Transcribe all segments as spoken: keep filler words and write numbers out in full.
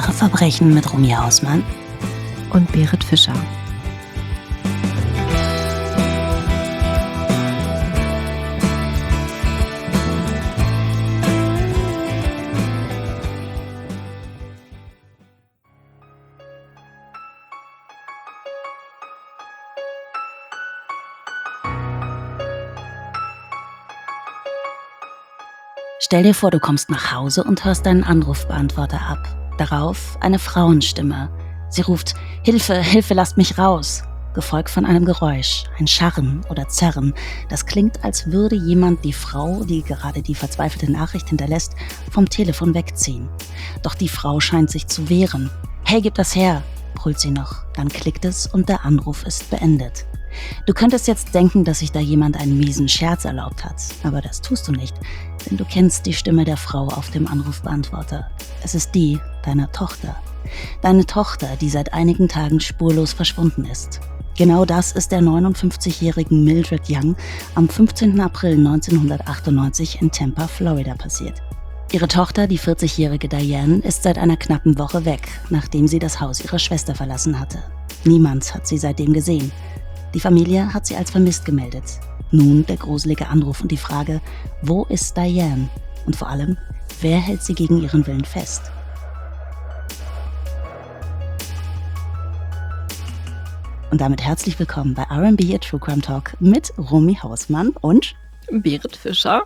Wahre Verbrechen mit Romy Hausmann und Berit Fischer. Stell dir vor, du kommst nach Hause und hörst deinen Anrufbeantworter ab. Darauf eine Frauenstimme. Sie ruft: Hilfe, Hilfe, lasst mich raus. Gefolgt von einem Geräusch, ein Scharren oder Zerren. Das klingt, als würde jemand die Frau, die gerade die verzweifelte Nachricht hinterlässt, vom Telefon wegziehen. Doch die Frau scheint sich zu wehren. Hey, gib das her, brüllt sie noch. Dann klickt es und der Anruf ist beendet. Du könntest jetzt denken, dass sich da jemand einen miesen Scherz erlaubt hat, aber das tust du nicht, denn du kennst die Stimme der Frau auf dem Anrufbeantworter. Es ist die deiner Tochter. Deine Tochter, die seit einigen Tagen spurlos verschwunden ist. Genau das ist der neunundfünfzigjährigen Mildred Young am fünfzehnten April neunzehnhundertachtundneunzig in Tampa, Florida passiert. Ihre Tochter, die vierzigjährige Diane, ist seit einer knappen Woche weg, nachdem sie das Haus ihrer Schwester verlassen hatte. Niemand hat sie seitdem gesehen. Die Familie hat sie als vermisst gemeldet. Nun der gruselige Anruf und die Frage: Wo ist Diane? Und vor allem, wer hält sie gegen ihren Willen fest? Und damit herzlich willkommen bei R and B, a True Crime Talk mit Romy Hausmann und Berit Fischer.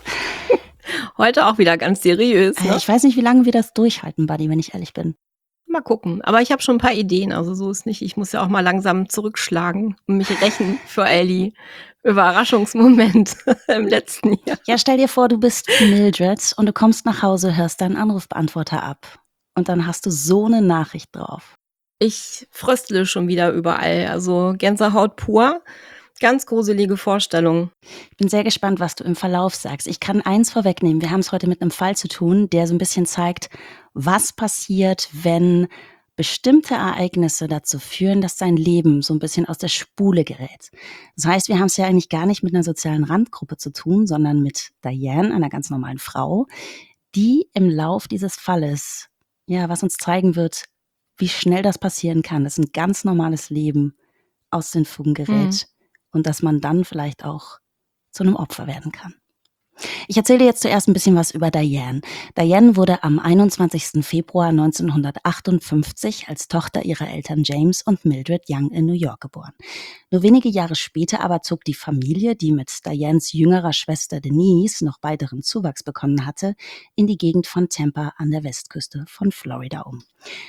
Heute auch wieder ganz seriös. Ne? Ich weiß nicht, wie lange wir das durchhalten, Buddy, wenn ich ehrlich bin. Mal gucken. Aber ich habe schon ein paar Ideen, also so ist nicht. Ich muss ja auch mal langsam zurückschlagen und mich rächen für all die Überraschungsmomente im letzten Jahr. Ja, stell dir vor, du bist Mildred und du kommst nach Hause, hörst deinen Anrufbeantworter ab. Und dann hast du so eine Nachricht drauf. Ich fröstle schon wieder überall, also Gänsehaut pur. Ganz gruselige Vorstellung. Ich bin sehr gespannt, was du im Verlauf sagst. Ich kann eins vorwegnehmen. Wir haben es heute mit einem Fall zu tun, der so ein bisschen zeigt, was passiert, wenn bestimmte Ereignisse dazu führen, dass dein Leben so ein bisschen aus der Spule gerät. Das heißt, wir haben es ja eigentlich gar nicht mit einer sozialen Randgruppe zu tun, sondern mit Diane, einer ganz normalen Frau, die im Lauf dieses Falles, ja, was uns zeigen wird, wie schnell das passieren kann, dass ein ganz normales Leben aus den Fugen gerät. Mhm. Und dass man dann vielleicht auch zu einem Opfer werden kann. Ich erzähle dir jetzt zuerst ein bisschen was über Diane. Diane wurde am einundzwanzigsten Februar neunzehnhundertachtundfünfzig als Tochter ihrer Eltern James und Mildred Young in New York geboren. Nur wenige Jahre später aber zog die Familie, die mit Dianes jüngerer Schwester Denise noch weiteren Zuwachs bekommen hatte, in die Gegend von Tampa an der Westküste von Florida um.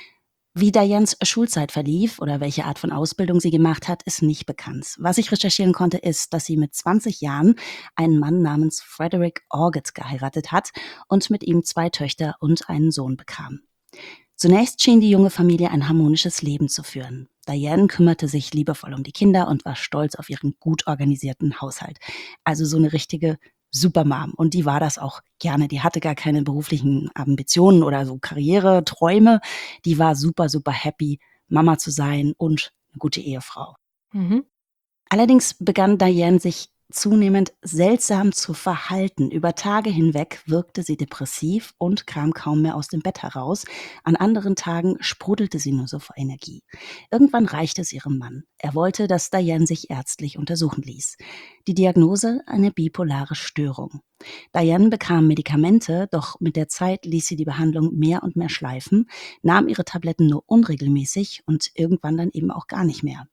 Wie Dianes Schulzeit verlief oder welche Art von Ausbildung sie gemacht hat, ist nicht bekannt. Was ich recherchieren konnte, ist, dass sie mit zwanzig Jahren einen Mann namens Frederick Orgett geheiratet hat und mit ihm zwei Töchter und einen Sohn bekam. Zunächst schien die junge Familie ein harmonisches Leben zu führen. Diane kümmerte sich liebevoll um die Kinder und war stolz auf ihren gut organisierten Haushalt. Also so eine richtige Supermom. Und die war das auch gerne. Die hatte gar keine beruflichen Ambitionen oder so Karriereträume. Die war super, super happy, Mama zu sein und eine gute Ehefrau. Mhm. Allerdings begann Diane sich zunehmend seltsam zu verhalten. Über Tage hinweg wirkte sie depressiv und kam kaum mehr aus dem Bett heraus. An anderen Tagen sprudelte sie nur so vor Energie. Irgendwann reichte es ihrem Mann. Er wollte, dass Diane sich ärztlich untersuchen ließ. Die Diagnose: eine bipolare Störung. Diane bekam Medikamente, doch mit der Zeit ließ sie die Behandlung mehr und mehr schleifen, nahm ihre Tabletten nur unregelmäßig und irgendwann dann eben auch gar nicht mehr.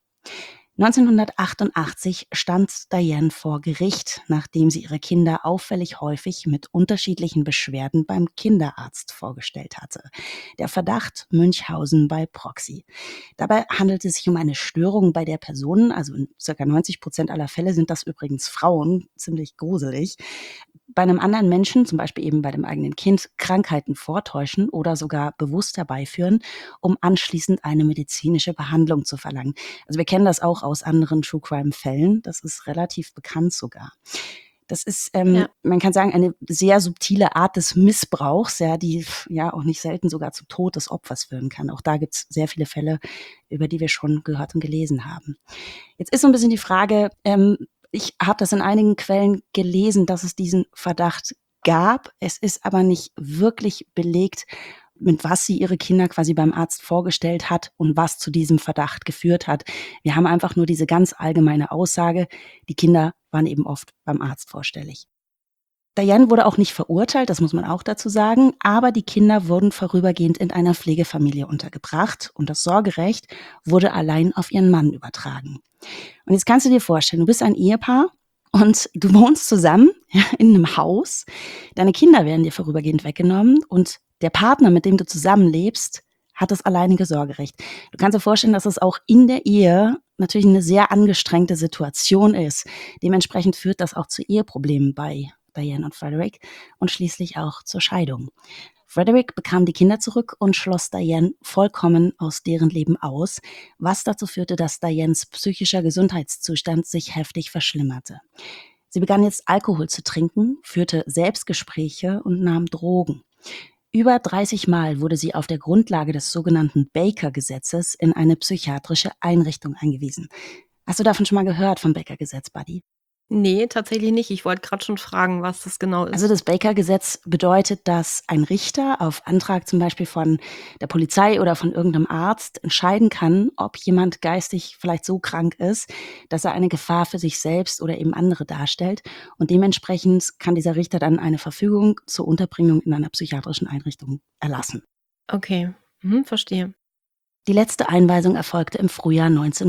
neunzehnhundertachtundachtzig stand Diane vor Gericht, nachdem sie ihre Kinder auffällig häufig mit unterschiedlichen Beschwerden beim Kinderarzt vorgestellt hatte. Der Verdacht: Münchhausen by Proxy. Dabei handelt es sich um eine Störung bei der Person, also in ca. neunzig Prozent aller Fälle sind das übrigens Frauen, ziemlich gruselig, bei einem anderen Menschen, zum Beispiel eben bei dem eigenen Kind, Krankheiten vortäuschen oder sogar bewusst herbeiführen, um anschließend eine medizinische Behandlung zu verlangen. Also wir kennen das auch aus anderen True-Crime-Fällen. Das ist relativ bekannt sogar. Das ist, ähm, ja. man kann sagen, eine sehr subtile Art des Missbrauchs, ja, die ja auch nicht selten sogar zu Tod des Opfers führen kann. Auch da gibt es sehr viele Fälle, über die wir schon gehört und gelesen haben. Jetzt ist so ein bisschen die Frage, ähm, ich habe das in einigen Quellen gelesen, dass es diesen Verdacht gab. Es ist aber nicht wirklich belegt, mit was sie ihre Kinder quasi beim Arzt vorgestellt hat und was zu diesem Verdacht geführt hat. Wir haben einfach nur diese ganz allgemeine Aussage, die Kinder waren eben oft beim Arzt vorstellig. Diane wurde auch nicht verurteilt, das muss man auch dazu sagen, aber die Kinder wurden vorübergehend in einer Pflegefamilie untergebracht und das Sorgerecht wurde allein auf ihren Mann übertragen. Und jetzt kannst du dir vorstellen, du bist ein Ehepaar und du wohnst zusammen in einem Haus, deine Kinder werden dir vorübergehend weggenommen und der Partner, mit dem du zusammenlebst, hat das alleinige Sorgerecht. Du kannst dir vorstellen, dass es auch in der Ehe natürlich eine sehr angestrengte Situation ist. Dementsprechend führt das auch zu Eheproblemen bei Diane und Frederick und schließlich auch zur Scheidung. Frederick bekam die Kinder zurück und schloss Diane vollkommen aus deren Leben aus, was dazu führte, dass Dianes psychischer Gesundheitszustand sich heftig verschlimmerte. Sie begann jetzt Alkohol zu trinken, führte Selbstgespräche und nahm Drogen. Über dreißig Mal wurde sie auf der Grundlage des sogenannten Baker-Gesetzes in eine psychiatrische Einrichtung eingewiesen. Hast du davon schon mal gehört, vom Baker-Gesetz, Buddy? Nee, tatsächlich nicht. Ich wollte gerade schon fragen, was das genau ist. Also das Baker-Gesetz bedeutet, dass ein Richter auf Antrag zum Beispiel von der Polizei oder von irgendeinem Arzt entscheiden kann, ob jemand geistig vielleicht so krank ist, dass er eine Gefahr für sich selbst oder eben andere darstellt. Und dementsprechend kann dieser Richter dann eine Verfügung zur Unterbringung in einer psychiatrischen Einrichtung erlassen. Okay, mhm, verstehe. Die letzte Einweisung erfolgte im Frühjahr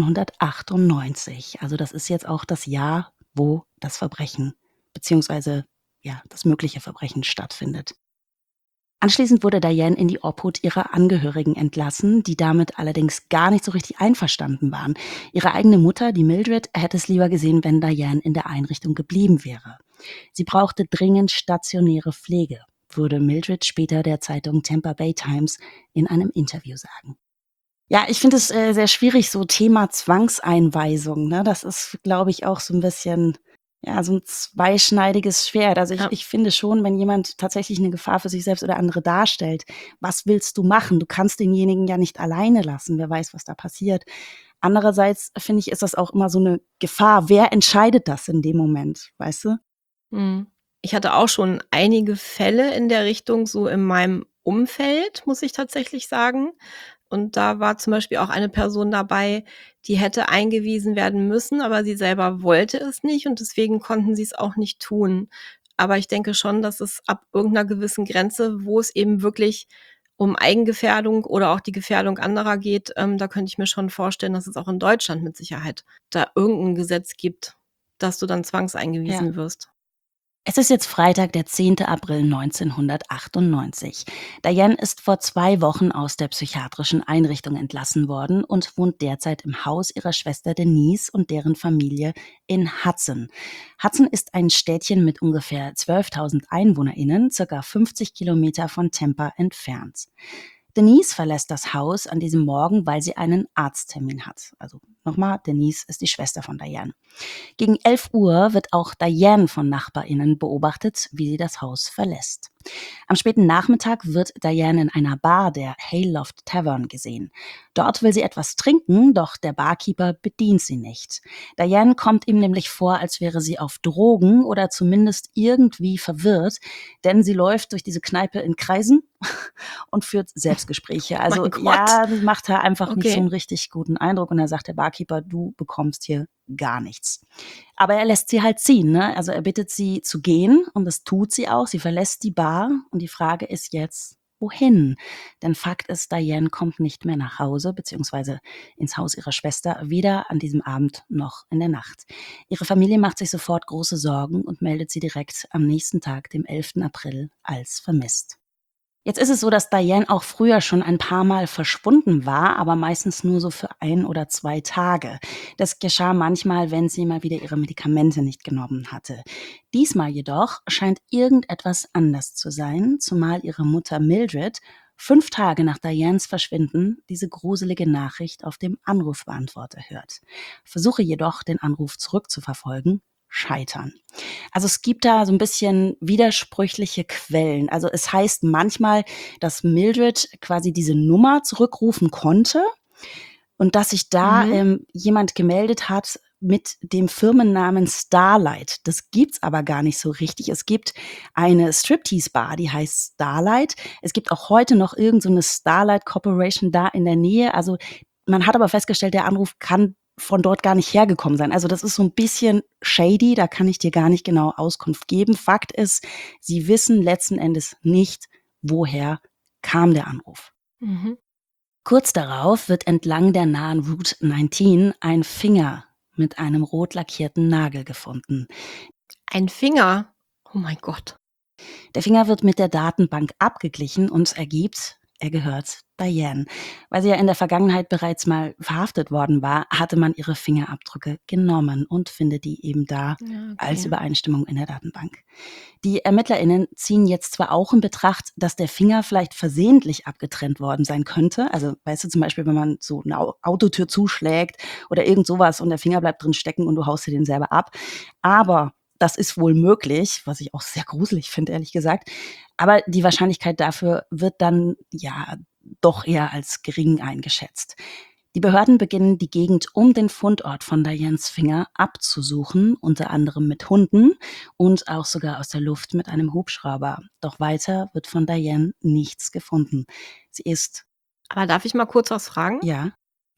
neunzehnhundertachtundneunzig. Also das ist jetzt auch das Jahr, wo das Verbrechen beziehungsweise ja, das mögliche Verbrechen stattfindet. Anschließend wurde Diane in die Obhut ihrer Angehörigen entlassen, die damit allerdings gar nicht so richtig einverstanden waren. Ihre eigene Mutter, die Mildred, hätte es lieber gesehen, wenn Diane in der Einrichtung geblieben wäre. Sie brauchte dringend stationäre Pflege, würde Mildred später der Zeitung Tampa Bay Times in einem Interview sagen. Ja, ich finde es äh, sehr schwierig, so Thema Zwangseinweisung. Ne? Das ist, glaube ich, auch so ein bisschen ja, so ein zweischneidiges Schwert. Also ich, Ja. ich finde schon, wenn jemand tatsächlich eine Gefahr für sich selbst oder andere darstellt, was willst du machen? Du kannst denjenigen ja nicht alleine lassen. Wer weiß, was da passiert. Andererseits finde ich, ist das auch immer so eine Gefahr. Wer entscheidet das in dem Moment, weißt du? Mhm. Ich hatte auch schon einige Fälle in der Richtung so in meinem Umfeld, muss ich tatsächlich sagen. Und da war zum Beispiel auch eine Person dabei, die hätte eingewiesen werden müssen, aber sie selber wollte es nicht und deswegen konnten sie es auch nicht tun. Aber ich denke schon, dass es ab irgendeiner gewissen Grenze, wo es eben wirklich um Eigengefährdung oder auch die Gefährdung anderer geht, ähm, da könnte ich mir schon vorstellen, dass es auch in Deutschland mit Sicherheit da irgendein Gesetz gibt, dass du dann zwangseingewiesen Ja. wirst. Es ist jetzt Freitag, der zehnte April neunzehnhundertachtundneunzig. Diane ist vor zwei Wochen aus der psychiatrischen Einrichtung entlassen worden und wohnt derzeit im Haus ihrer Schwester Denise und deren Familie in Hudson. Hudson ist ein Städtchen mit ungefähr zwölftausend EinwohnerInnen, circa fünfzig Kilometer von Tampa entfernt. Denise verlässt das Haus an diesem Morgen, weil sie einen Arzttermin hat. Also nochmal, Denise ist die Schwester von Diane. Gegen elf Uhr wird auch Diane von NachbarInnen beobachtet, wie sie das Haus verlässt. Am späten Nachmittag wird Diane in einer Bar der Hayloft Tavern gesehen. Dort will sie etwas trinken, doch der Barkeeper bedient sie nicht. Diane kommt ihm nämlich vor, als wäre sie auf Drogen oder zumindest irgendwie verwirrt, denn sie läuft durch diese Kneipe in Kreisen und führt Selbstgespräche. Also Mein Gott. ja, das macht er einfach nicht Okay. so einen richtig guten Eindruck und da sagt der Barkeeper, du bekommst hier gar nichts. Aber er lässt sie halt ziehen, ne? Also er bittet sie zu gehen und das tut sie auch. Sie verlässt die Bar und die Frage ist jetzt, wohin? Denn Fakt ist, Diane kommt nicht mehr nach Hause beziehungsweise ins Haus ihrer Schwester, weder an diesem Abend noch in der Nacht. Ihre Familie macht sich sofort große Sorgen und meldet sie direkt am nächsten Tag, dem elften April, als vermisst. Jetzt ist es so, dass Diane auch früher schon ein paar Mal verschwunden war, aber meistens nur so für ein oder zwei Tage. Das geschah manchmal, wenn sie mal wieder ihre Medikamente nicht genommen hatte. Diesmal jedoch scheint irgendetwas anders zu sein, zumal ihre Mutter Mildred fünf Tage nach Dianes Verschwinden diese gruselige Nachricht auf dem Anrufbeantworter hört. Versuche jedoch, den Anruf zurückzuverfolgen, scheitern. Also es gibt da so ein bisschen widersprüchliche Quellen. Also es heißt manchmal, dass Mildred quasi diese Nummer zurückrufen konnte und dass sich da Mhm. ähm, jemand gemeldet hat, mit dem Firmennamen Starlight. Das gibt's aber gar nicht so richtig. Es gibt eine Striptease-Bar, die heißt Starlight. Es gibt auch heute noch irgend so eine Starlight Corporation da in der Nähe. Also man hat aber festgestellt, der Anruf kann von dort gar nicht hergekommen sein. Also das ist so ein bisschen shady, da kann ich dir gar nicht genau Auskunft geben. Fakt ist, sie wissen letzten Endes nicht, woher kam der Anruf. Mhm. Kurz darauf wird entlang der nahen Route neunzehn ein Finger mit einem rot lackierten Nagel gefunden. Ein Finger? Oh mein Gott. Der Finger wird mit der Datenbank abgeglichen und ergibt, er gehört Diane. Weil sie ja in der Vergangenheit bereits mal verhaftet worden war, hatte man ihre Fingerabdrücke genommen und findet die eben da Ja, als okay. Übereinstimmung in der Datenbank. Die ErmittlerInnen ziehen jetzt zwar auch in Betracht, dass der Finger vielleicht versehentlich abgetrennt worden sein könnte. Also, weißt du, zum Beispiel, wenn man so eine Au- Autotür zuschlägt oder irgend sowas und der Finger bleibt drin stecken und du haust dir den selber ab. Aber das ist wohl möglich, was ich auch sehr gruselig finde, ehrlich gesagt. Aber die Wahrscheinlichkeit dafür wird dann ja doch eher als gering eingeschätzt. Die Behörden beginnen, die Gegend um den Fundort von Dianes Finger abzusuchen, unter anderem mit Hunden und auch sogar aus der Luft mit einem Hubschrauber. Doch weiter wird von Diane nichts gefunden. Sie ist, Aber darf ich mal kurz was fragen? ja,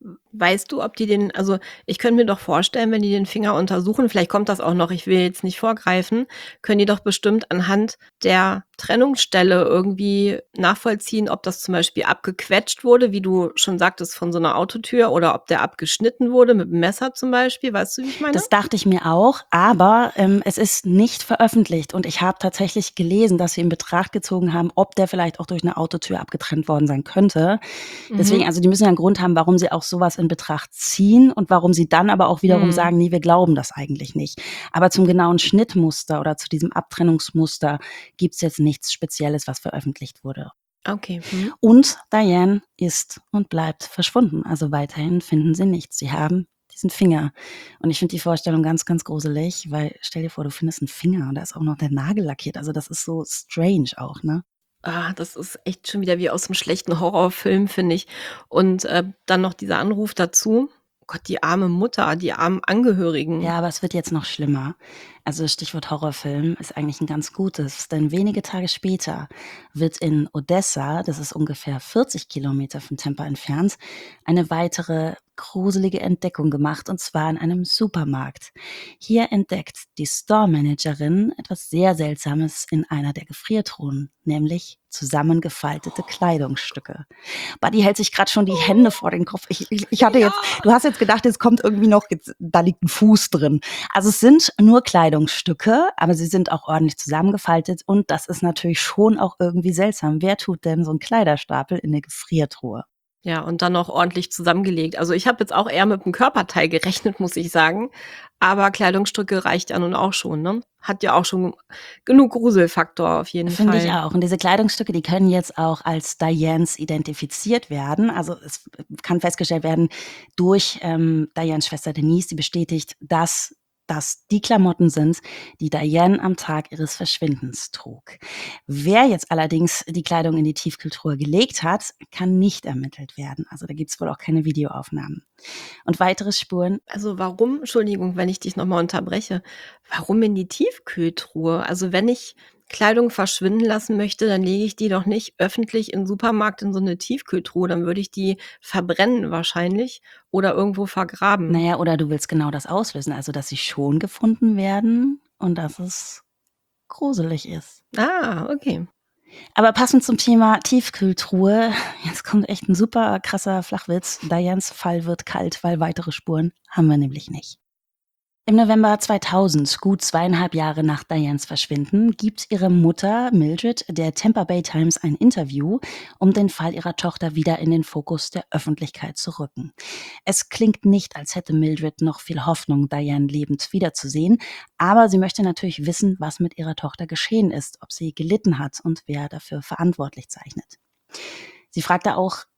Weißt du, ob die den also, ich könnte mir doch vorstellen, wenn die den Finger untersuchen, vielleicht kommt das auch noch, ich will jetzt nicht vorgreifen, können die doch bestimmt anhand der Trennungsstelle irgendwie nachvollziehen, ob das zum Beispiel abgequetscht wurde, wie du schon sagtest, von so einer Autotür oder ob der abgeschnitten wurde mit 'm Messer zum Beispiel. Weißt du, wie ich meine? das dachte ich mir auch, aber ähm, es ist nicht veröffentlicht und ich habe tatsächlich gelesen, dass sie in Betracht gezogen haben, ob der vielleicht auch durch eine Autotür abgetrennt worden sein könnte. Deswegen, Mhm. also die müssen ja einen Grund haben, warum sie auch sowas in Betracht ziehen und warum sie dann aber auch wiederum Mhm. sagen, nee, wir glauben das eigentlich nicht. Aber zum genauen Schnittmuster oder zu diesem Abtrennungsmuster gibt's jetzt nichts Spezielles, was veröffentlicht wurde. Okay. Mhm. Und Diane ist und bleibt verschwunden. Also weiterhin finden sie nichts. Sie haben diesen Finger. Und ich finde die Vorstellung ganz, ganz gruselig, weil stell dir vor, du findest einen Finger und da ist auch noch der Nagel lackiert. Also das ist so strange auch, ne? Ah, das ist echt schon wieder wie aus 'nem schlechten Horrorfilm, finde ich. Und, äh, dann noch dieser Anruf dazu. Oh Gott, die arme Mutter, die armen Angehörigen. Ja, aber es wird jetzt noch schlimmer. Also Stichwort Horrorfilm ist eigentlich ein ganz gutes, denn wenige Tage später wird in Odessa, das ist ungefähr vierzig Kilometer von Tampa entfernt, eine weitere gruselige Entdeckung gemacht, und zwar in einem Supermarkt. Hier entdeckt die Store-Managerin etwas sehr Seltsames in einer der Gefriertruhen, nämlich zusammengefaltete Kleidungsstücke. Buddy hält sich gerade schon die Hände vor den Kopf. Ich, ich, ich hatte Ja. jetzt, du hast jetzt gedacht, jetzt kommt irgendwie noch, jetzt, da liegt ein Fuß drin. Also es sind nur Kleidungsstücke, aber sie sind auch ordentlich zusammengefaltet und das ist natürlich schon auch irgendwie seltsam. Wer tut denn so einen Kleiderstapel in eine Gefriertruhe? Ja, und dann noch ordentlich zusammengelegt. Also, ich habe jetzt auch eher mit 'm Körperteil gerechnet, muss ich sagen. Aber Kleidungsstücke reicht ja nun auch schon, ne? Hat ja auch schon genug Gruselfaktor auf jeden Finde ich Fall. auch. Und diese Kleidungsstücke, die können jetzt auch als Dianes identifiziert werden. Also es kann festgestellt werden durch ähm, Dianes Schwester Denise, die bestätigt, dass das die Klamotten sind, die Diane am Tag ihres Verschwindens trug. Wer jetzt allerdings die Kleidung in die Tiefkühltruhe gelegt hat, kann nicht ermittelt werden. Also da gibt es wohl auch keine Videoaufnahmen. Und weitere Spuren. Also, warum Entschuldigung, wenn ich dich noch mal unterbreche. Warum in die Tiefkühltruhe? Also, wenn ich Kleidung verschwinden lassen möchte, dann lege ich die doch nicht öffentlich im Supermarkt in so 'ne Tiefkühltruhe. Dann würde ich die verbrennen wahrscheinlich oder irgendwo vergraben. Naja, oder du willst genau das auslösen, also dass sie schon gefunden werden und dass es gruselig ist. Ah, okay. Aber passend zum Thema Tiefkühltruhe, jetzt kommt echt ein super krasser Flachwitz. Dianes Fall wird kalt, weil weitere Spuren haben wir nämlich nicht. Im November zweitausend, gut zweieinhalb Jahre nach Dianes Verschwinden, gibt ihre Mutter Mildred der Tampa Bay Times ein Interview, um den Fall ihrer Tochter wieder in den Fokus der Öffentlichkeit zu rücken. Es klingt nicht, als hätte Mildred noch viel Hoffnung, Diane lebend wiederzusehen, aber sie möchte natürlich wissen, was mit ihrer Tochter geschehen ist, ob sie gelitten hat und wer dafür verantwortlich zeichnet. Sie fragte auch,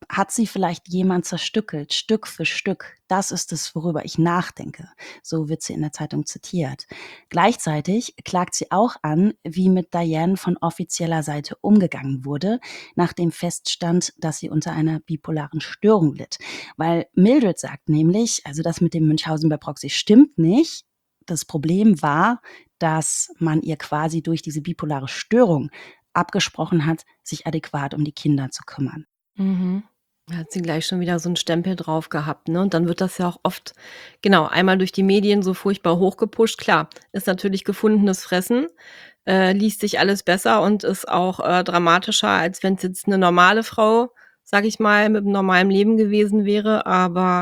hat sie vielleicht jemand zerstückelt, Stück für Stück. Das ist es, worüber ich nachdenke. So wird sie in der Zeitung zitiert. Gleichzeitig klagt sie auch an, wie mit Diane von offizieller Seite umgegangen wurde, nachdem feststand, dass sie unter einer bipolaren Störung litt. Weil Mildred sagt nämlich, also das mit dem Münchhausen bei Proxy stimmt nicht. Das Problem war, dass man ihr quasi durch diese bipolare Störung abgesprochen hat, sich adäquat um die Kinder zu kümmern. Mhm. Da hat sie gleich schon wieder so 'n Stempel drauf gehabt, ne? Und dann wird das ja auch oft, genau, einmal durch die Medien so furchtbar hochgepusht. Klar, ist natürlich gefundenes Fressen, äh, liest sich alles besser und ist auch, äh, dramatischer, als wenn's jetzt 'ne normale Frau, sage ich mal, mit 'nem normalen Leben gewesen wäre. Aber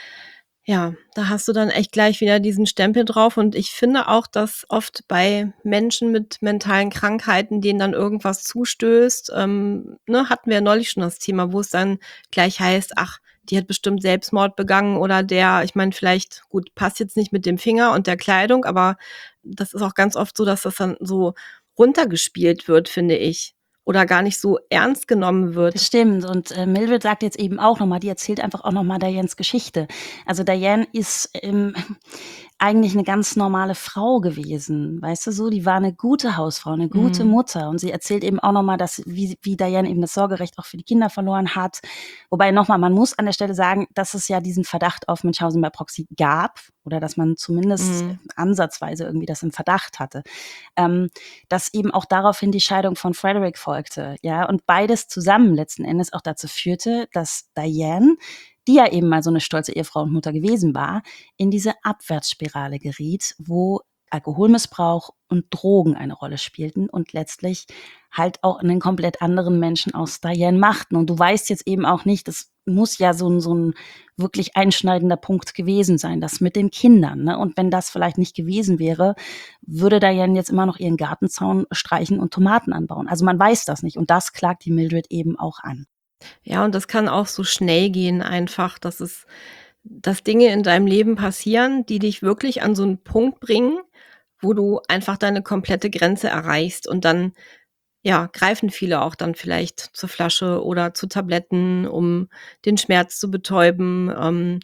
ja, da hast du dann echt gleich wieder diesen Stempel drauf. Und ich finde auch, dass oft bei Menschen mit mentalen Krankheiten, denen dann irgendwas zustößt, ähm, ne, hatten wir ja neulich schon das Thema, wo es dann gleich heißt: „Ach, die hat bestimmt Selbstmord begangen“ oder der, ich meine, vielleicht, gut, passt jetzt nicht mit dem Finger und der Kleidung, aber das ist auch ganz oft so, dass das dann so runtergespielt wird, finde ich, oder gar nicht so ernst genommen Das wird. stimmt. Und äh, Mildred sagt jetzt eben auch nochmal, die erzählt einfach auch nochmal Dianes Geschichte. Also Diane ist ähm, eigentlich eine ganz normale Frau gewesen, weißt du so? Die war eine gute Hausfrau, eine gute Mhm. Mutter. Und sie erzählt eben auch nochmal, dass wie, wie Diane eben das Sorgerecht auch für die Kinder verloren hat. Wobei nochmal, man muss an der Stelle sagen, dass es ja diesen Verdacht auf Münchhausen bei Proxy gab oder dass man zumindest Mhm. ansatzweise irgendwie das im Verdacht hatte. Ähm, dass eben auch daraufhin die Scheidung von Frederick folgte, ja, und beides zusammen letzten Endes auch dazu führte, dass Diane, die ja eben mal so eine stolze Ehefrau und Mutter gewesen war, in diese Abwärtsspirale geriet, wo Alkoholmissbrauch und Drogen eine Rolle spielten und letztlich halt auch einen komplett anderen Menschen aus Diane machten. Und du weißt jetzt eben auch nicht, das muss ja so ein, so ein wirklich einschneidender Punkt gewesen sein, das mit den Kindern. Ne? Und wenn das vielleicht nicht gewesen wäre, würde Diane jetzt immer noch ihren Gartenzaun streichen und Tomaten anbauen. Also man weiß das nicht. Und das klagt die Mildred eben auch an. Ja, und das kann auch so schnell gehen einfach, dass es dass Dinge in deinem Leben passieren, die dich wirklich an so 'n Punkt bringen, wo du einfach deine komplette Grenze erreichst. Und dann, ja, greifen viele auch dann vielleicht zur Flasche oder zu Tabletten, um den Schmerz zu betäuben, ähm,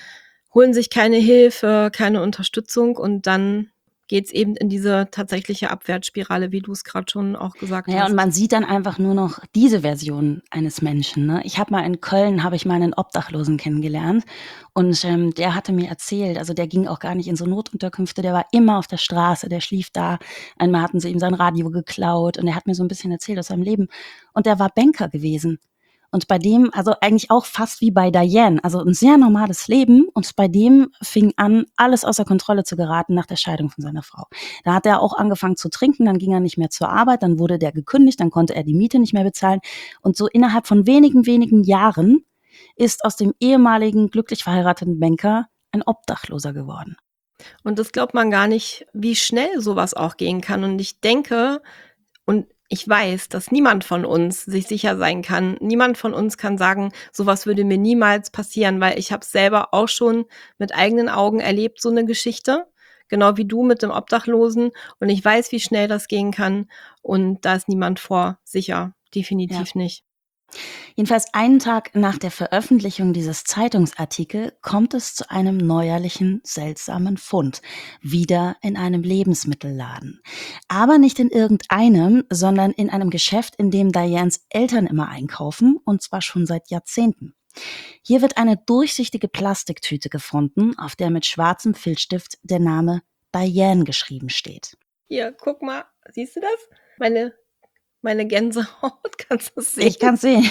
holen sich keine Hilfe, keine Unterstützung und dann geht's eben in diese tatsächliche Abwärtsspirale, wie du's grad schon auch gesagt Naja, und hast. man sieht dann einfach nur noch diese Version eines Menschen. Ne? Ich habe mal in Köln, habe ich mal einen Obdachlosen kennengelernt und ähm, der hatte mir erzählt, also der ging auch gar nicht in so Notunterkünfte, der war immer auf der Straße, der schlief da. Einmal hatten sie ihm sein Radio geklaut und er hat mir so ein bisschen erzählt aus seinem Leben. Und der war Banker gewesen. Und bei dem, also eigentlich auch fast wie bei Diane, also ein sehr normales Leben. Und bei dem fing an, alles außer Kontrolle zu geraten nach der Scheidung von seiner Frau. Da hat er auch angefangen zu trinken, dann ging er nicht mehr zur Arbeit, dann wurde der gekündigt, dann konnte er die Miete nicht mehr bezahlen. Und so innerhalb von wenigen, wenigen Jahren ist aus dem ehemaligen glücklich verheirateten Banker ein Obdachloser geworden. Und das glaubt man gar nicht, wie schnell sowas auch gehen kann. Und ich denke und ich weiß, dass niemand von uns sich sicher sein kann. Niemand von uns kann sagen: „Sowas würde mir niemals passieren“, weil ich habe es selber auch schon mit eigenen Augen erlebt, so 'ne Geschichte, genau wie du mit dem Obdachlosen. Und ich weiß, wie schnell das gehen kann. Und da ist niemand vor sicher, Ja. definitiv nicht. Jedenfalls einen Tag nach der Veröffentlichung dieses Zeitungsartikel kommt es zu einem neuerlichen, seltsamen Fund. Wieder in einem Lebensmittelladen. Aber nicht in irgendeinem, sondern in einem Geschäft, in dem Dianes Eltern immer einkaufen, und zwar schon seit Jahrzehnten. Hier wird eine durchsichtige Plastiktüte gefunden, auf der mit schwarzem Filzstift der Name Diane geschrieben steht. Hier, guck mal, siehst du das? Meine meine Gänsehaut, kannst du's sehen? Ich kann's sehen.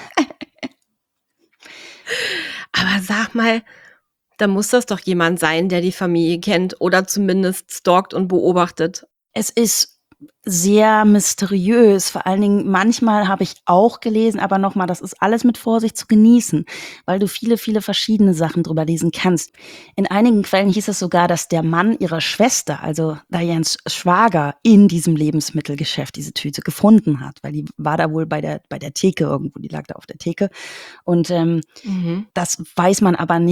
Aber sag mal, da muss das doch jemand sein, der die Familie kennt oder zumindest stalkt und beobachtet. Es ist sehr mysteriös. Vor allen Dingen, manchmal habe ich auch gelesen, aber nochmal, das ist alles mit Vorsicht zu genießen, weil du viele, viele verschiedene Sachen drüber lesen kannst. In einigen Quellen hieß es sogar, dass der Mann ihrer Schwester, also Dianes Schwager, in diesem Lebensmittelgeschäft diese Tüte gefunden hat, weil die war da wohl bei der, bei der Theke irgendwo, die lag da auf der Theke. Und ähm, Mhm. das weiß man aber nicht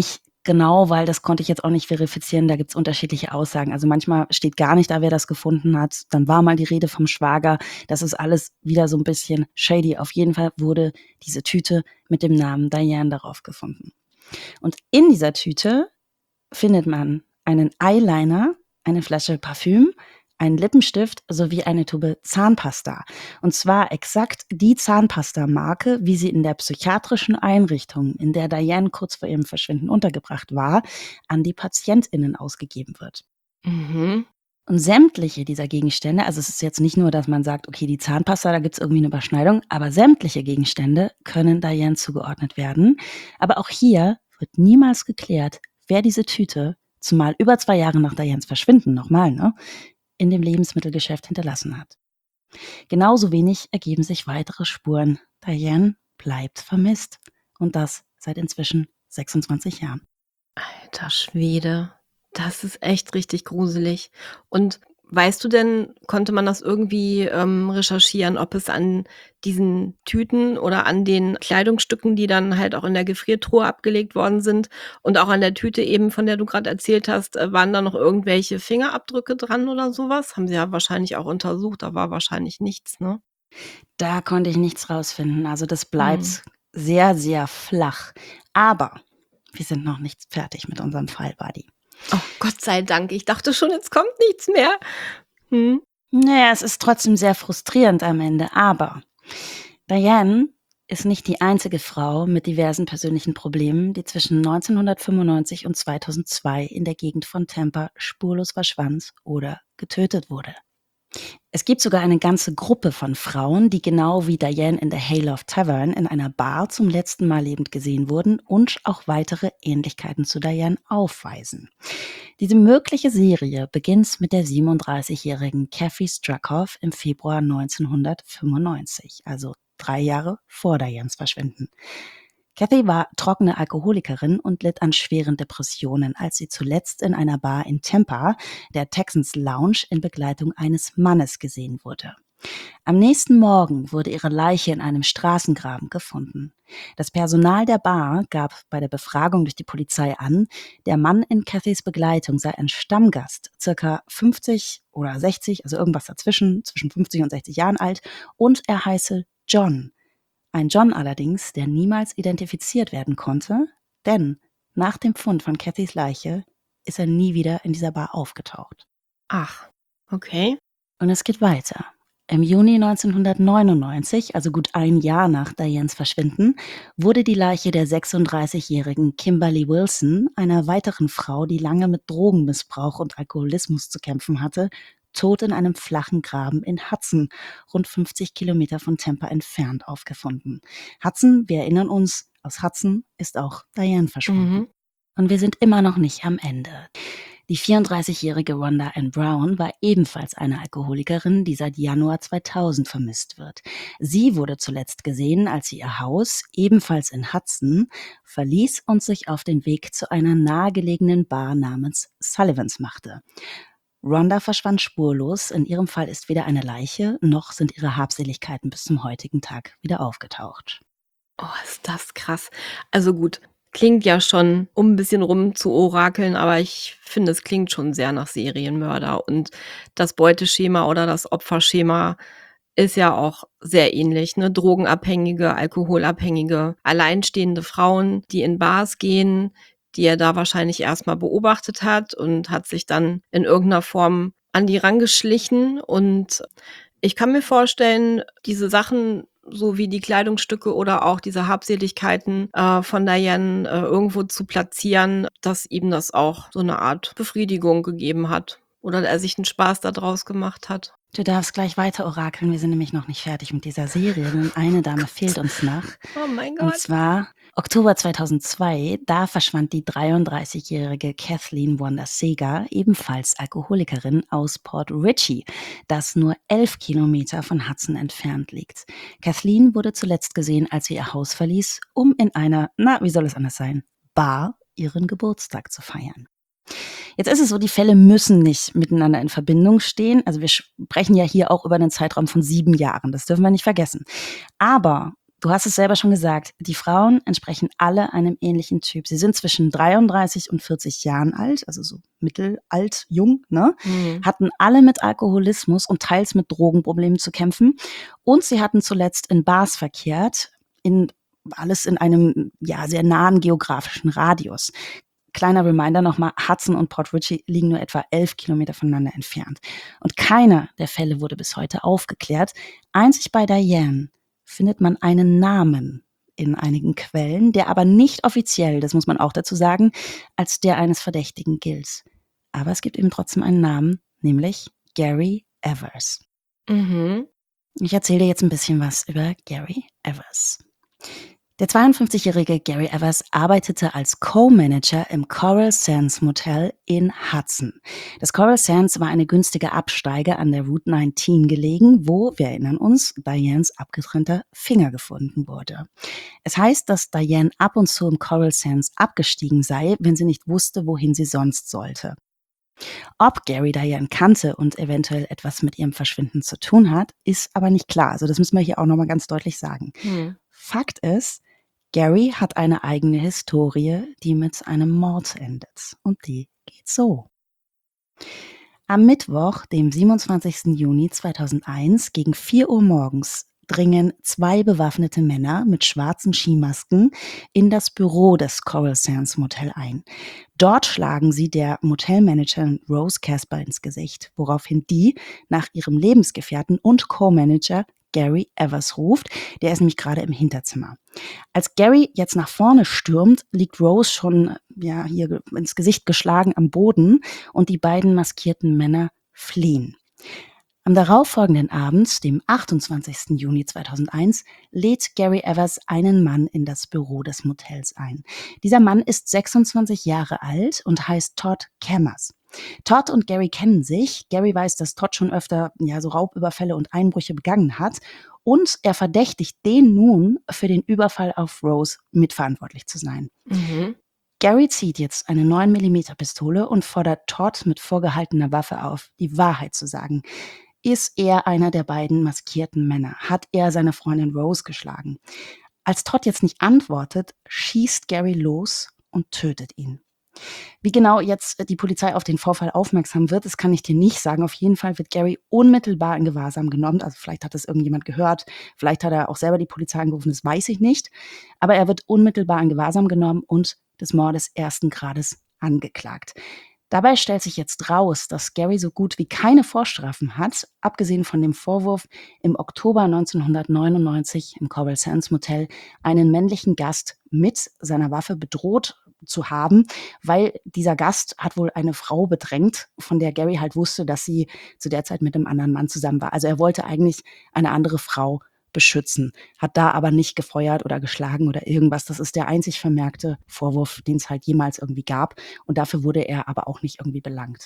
genau, weil das konnte ich jetzt auch nicht verifizieren, da gibt's unterschiedliche Aussagen. Also manchmal steht gar nicht da, wer das gefunden hat. Dann war mal die Rede vom Schwager. Das ist alles wieder so ein bisschen shady. Auf jeden Fall wurde diese Tüte mit dem Namen Diane darauf gefunden. Und in dieser Tüte findet man einen Eyeliner, eine Flasche Parfüm, einen Lippenstift sowie eine Tube Zahnpasta. Und zwar exakt die Zahnpasta-Marke, wie sie in der psychiatrischen Einrichtung, in der Diane kurz vor ihrem Verschwinden untergebracht war, an die PatientInnen ausgegeben wird. Mhm. Und sämtliche dieser Gegenstände, also es ist jetzt nicht nur, dass man sagt, okay, die Zahnpasta, da gibt's irgendwie eine Überschneidung, aber sämtliche Gegenstände können Diane zugeordnet werden. Aber auch hier wird niemals geklärt, wer diese Tüte, zumal über zwei Jahre nach Dianes Verschwinden nochmal, ne, in dem Lebensmittelgeschäft hinterlassen hat. Genauso wenig ergeben sich weitere Spuren. Diane bleibt vermisst. Und das seit inzwischen sechsundzwanzig Jahren. Alter Schwede, das ist echt richtig gruselig. Und weißt du denn, konnte man das irgendwie ähm, recherchieren, ob es an diesen Tüten oder an den Kleidungsstücken, die dann halt auch in der Gefriertruhe abgelegt worden sind und auch an der Tüte eben, von der du gerade erzählt hast, äh, waren da noch irgendwelche Fingerabdrücke dran oder sowas? Haben sie ja wahrscheinlich auch untersucht, da war wahrscheinlich nichts, ne? Da konnte ich nichts rausfinden. Also das Hm. bleibt sehr, sehr flach. Aber wir sind noch nicht fertig mit unserem Fall, Buddy. Oh, Gott sei Dank. Ich dachte schon, jetzt kommt nichts mehr. Hm. Naja, es ist trotzdem sehr frustrierend am Ende. Aber Diane ist nicht die einzige Frau mit diversen persönlichen Problemen, die zwischen neunzehnhundertfünfundneunzig und zweitausendzwei in der Gegend von Tampa spurlos verschwand oder getötet wurde. Es gibt sogar eine ganze Gruppe von Frauen, die genau wie Diane in der Hayloft Tavern in einer Bar zum letzten Mal lebend gesehen wurden und auch weitere Ähnlichkeiten zu Diane aufweisen. Diese mögliche Serie beginnt mit der siebenunddreißigjährigen Kathy Struckhoff im Februar neunzehnhundertfünfundneunzig, also drei Jahre vor Dianes Verschwinden. Kathy war trockene Alkoholikerin und litt an schweren Depressionen, als sie zuletzt in einer Bar in Tampa, der Texans Lounge, in Begleitung eines Mannes gesehen wurde. Am nächsten Morgen wurde ihre Leiche in einem Straßengraben gefunden. Das Personal der Bar gab bei der Befragung durch die Polizei an, der Mann in Cathys Begleitung sei ein Stammgast, circa fünfzig oder sechzig, also irgendwas dazwischen, zwischen fünfzig und sechzig Jahren alt, und er heiße John. Ein John allerdings, der niemals identifiziert werden konnte, denn nach dem Fund von Cathys Leiche ist er nie wieder in dieser Bar aufgetaucht. Ach, okay. Und es geht weiter. Im Juni neunzehnhundertneunundneunzig, also gut ein Jahr nach Dianes Verschwinden, wurde die Leiche der sechsunddreißigjährigen Kimberly Wilson, einer weiteren Frau, die lange mit Drogenmissbrauch und Alkoholismus zu kämpfen hatte, tot in einem flachen Graben in Hudson, rund fünfzig Kilometer von Tampa entfernt, aufgefunden. Hudson, wir erinnern uns, aus Hudson ist auch Diane verschwunden. Mhm. Und wir sind immer noch nicht am Ende. Die vierunddreißigjährige Rhonda Ann Brown war ebenfalls eine Alkoholikerin, die seit Januar zweitausend vermisst wird. Sie wurde zuletzt gesehen, als sie ihr Haus, ebenfalls in Hudson, verließ und sich auf den Weg zu einer nahegelegenen Bar namens Sullivans machte. Rhonda verschwand spurlos. In ihrem Fall ist weder eine Leiche, noch sind ihre Habseligkeiten bis zum heutigen Tag wieder aufgetaucht. Oh, ist das krass. Also gut, klingt ja schon, um ein bisschen rum zu orakeln, aber ich finde, es klingt schon sehr nach Serienmörder. Und das Beuteschema oder das Opferschema ist ja auch sehr ähnlich, ne? Drogenabhängige, Alkoholabhängige, alleinstehende Frauen, die in Bars gehen, die er da wahrscheinlich erstmal beobachtet hat und hat sich dann in irgendeiner Form an die rangeschlichen. Und ich kann mir vorstellen, diese Sachen, so wie die Kleidungsstücke oder auch diese Habseligkeiten äh, von Diane äh, irgendwo zu platzieren, dass ihm das auch so eine Art Befriedigung gegeben hat oder er sich einen Spaß daraus gemacht hat. Du darfst gleich weiter orakeln, wir sind nämlich noch nicht fertig mit dieser Serie, denn eine Dame fehlt uns noch. Oh mein Und Gott. zwar Oktober zweitausendzwei, da verschwand die dreiunddreißigjährige Kathleen Wanda Segar, ebenfalls Alkoholikerin, aus Port Richey, das nur elf Kilometer von Hudson entfernt liegt. Kathleen wurde zuletzt gesehen, als sie ihr Haus verließ, um in einer, na, wie soll es anders sein, Bar ihren Geburtstag zu feiern. Jetzt ist es so, die Fälle müssen nicht miteinander in Verbindung stehen. Also wir sprechen ja hier auch über einen Zeitraum von sieben Jahren. Das dürfen wir nicht vergessen. Aber Du hast es selber schon gesagt, die Frauen entsprechen alle einem ähnlichen Typ. Sie sind zwischen dreiunddreißig und vierzig Jahren alt, also so mittelalt, jung, ne? Mhm. Hatten alle mit Alkoholismus und teils mit Drogenproblemen zu kämpfen. Und sie hatten zuletzt in Bars verkehrt, in, alles in einem ja, sehr nahen geografischen Radius. Kleiner Reminder nochmal, Hudson und Port Richey liegen nur etwa elf Kilometer voneinander entfernt. Und keiner der Fälle wurde bis heute aufgeklärt. Einzig bei Diane findet man einen Namen in einigen Quellen, der aber nicht offiziell, das muss man auch dazu sagen, als der eines Verdächtigen gilt. Aber es gibt eben trotzdem einen Namen, nämlich Gary Evers. Mhm. Ich erzähle dir jetzt ein bisschen was über Gary Evers. Der zweiundfünfzigjährige Gary Evers arbeitete als Co-Manager im Coral Sands Motel in Hudson. Das Coral Sands war eine günstige Absteige an der Route neunzehn gelegen, wo, wir erinnern uns, Dianes abgetrennter Finger gefunden wurde. Es heißt, dass Diane ab und zu im Coral Sands abgestiegen sei, wenn sie nicht wusste, wohin sie sonst sollte. Ob Gary Diane kannte und eventuell etwas mit ihrem Verschwinden zu tun hat, ist aber nicht klar. Also das müssen wir hier auch nochmal ganz deutlich sagen. Mhm. Fakt ist, Gary hat eine eigene Historie, die mit einem Mord endet. Und die geht so. Am Mittwoch, dem siebenundzwanzigsten Juni zweitausendeins, gegen vier Uhr morgens, dringen zwei bewaffnete Männer mit schwarzen Skimasken in das Büro des Coral Sands Motel ein. Dort schlagen sie der Motelmanagerin Rose Casper ins Gesicht, woraufhin die nach ihrem Lebensgefährten und Co-Manager Gary Evers ruft. Der ist nämlich gerade im Hinterzimmer. Als Gary jetzt nach vorne stürmt, liegt Rose schon ja, hier ins Gesicht geschlagen am Boden und die beiden maskierten Männer fliehen. Am darauffolgenden Abend, dem achtundzwanzigsten Juni zweitausendeins, lädt Gary Evers einen Mann in das Büro des Motels ein. Dieser Mann ist sechsundzwanzig Jahre alt und heißt Todd Cammers. Todd und Gary kennen sich. Gary weiß, dass Todd schon öfter ja, so Raubüberfälle und Einbrüche begangen hat. Und er verdächtigt den nun, für den Überfall auf Rose mitverantwortlich zu sein. Mhm. Gary zieht jetzt eine neun Millimeter Pistole und fordert Todd mit vorgehaltener Waffe auf, die Wahrheit zu sagen. Ist er einer der beiden maskierten Männer? Hat er seine Freundin Rose geschlagen? Als Todd jetzt nicht antwortet, schießt Gary los und tötet ihn. Wie genau jetzt die Polizei auf den Vorfall aufmerksam wird, das kann ich dir nicht sagen. Auf jeden Fall wird Gary unmittelbar in Gewahrsam genommen. Also vielleicht hat das irgendjemand gehört, vielleicht hat er auch selber die Polizei angerufen, das weiß ich nicht. Aber er wird unmittelbar in Gewahrsam genommen und des Mordes ersten Grades angeklagt. Dabei stellt sich jetzt raus, dass Gary so gut wie keine Vorstrafen hat, abgesehen von dem Vorwurf, im Oktober neunzehnhundertneunundneunzig im Coral Sands Motel einen männlichen Gast mit seiner Waffe bedroht zu haben, weil dieser Gast hat wohl eine Frau bedrängt, von der Gary halt wusste, dass sie zu der Zeit mit einem anderen Mann zusammen war. Also er wollte eigentlich eine andere Frau beschützen, hat da aber nicht gefeuert oder geschlagen oder irgendwas. Das ist der einzig vermerkte Vorwurf, den es halt jemals irgendwie gab. Und dafür wurde er aber auch nicht irgendwie belangt.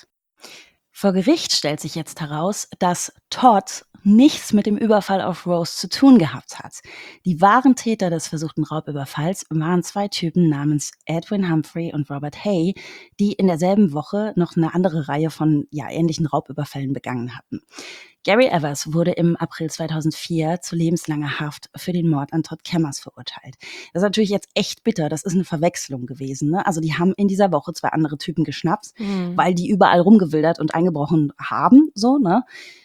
Vor Gericht stellt sich jetzt heraus, dass Todd nichts mit dem Überfall auf Rose zu tun gehabt hat. Die wahren Täter des versuchten Raubüberfalls waren zwei Typen namens Edwin Humphrey und Robert Hay, die in derselben Woche noch eine andere Reihe von ja, ähnlichen Raubüberfällen begangen hatten. Gary Evers wurde im April zweitausendvier zu lebenslanger Haft für den Mord an Todd Cammers verurteilt. Das ist natürlich jetzt echt bitter, das ist eine Verwechslung gewesen. Ne? Also die haben in dieser Woche zwei andere Typen geschnappt, Mhm. weil die überall rumgewildert und eingebrochen haben. So, ne?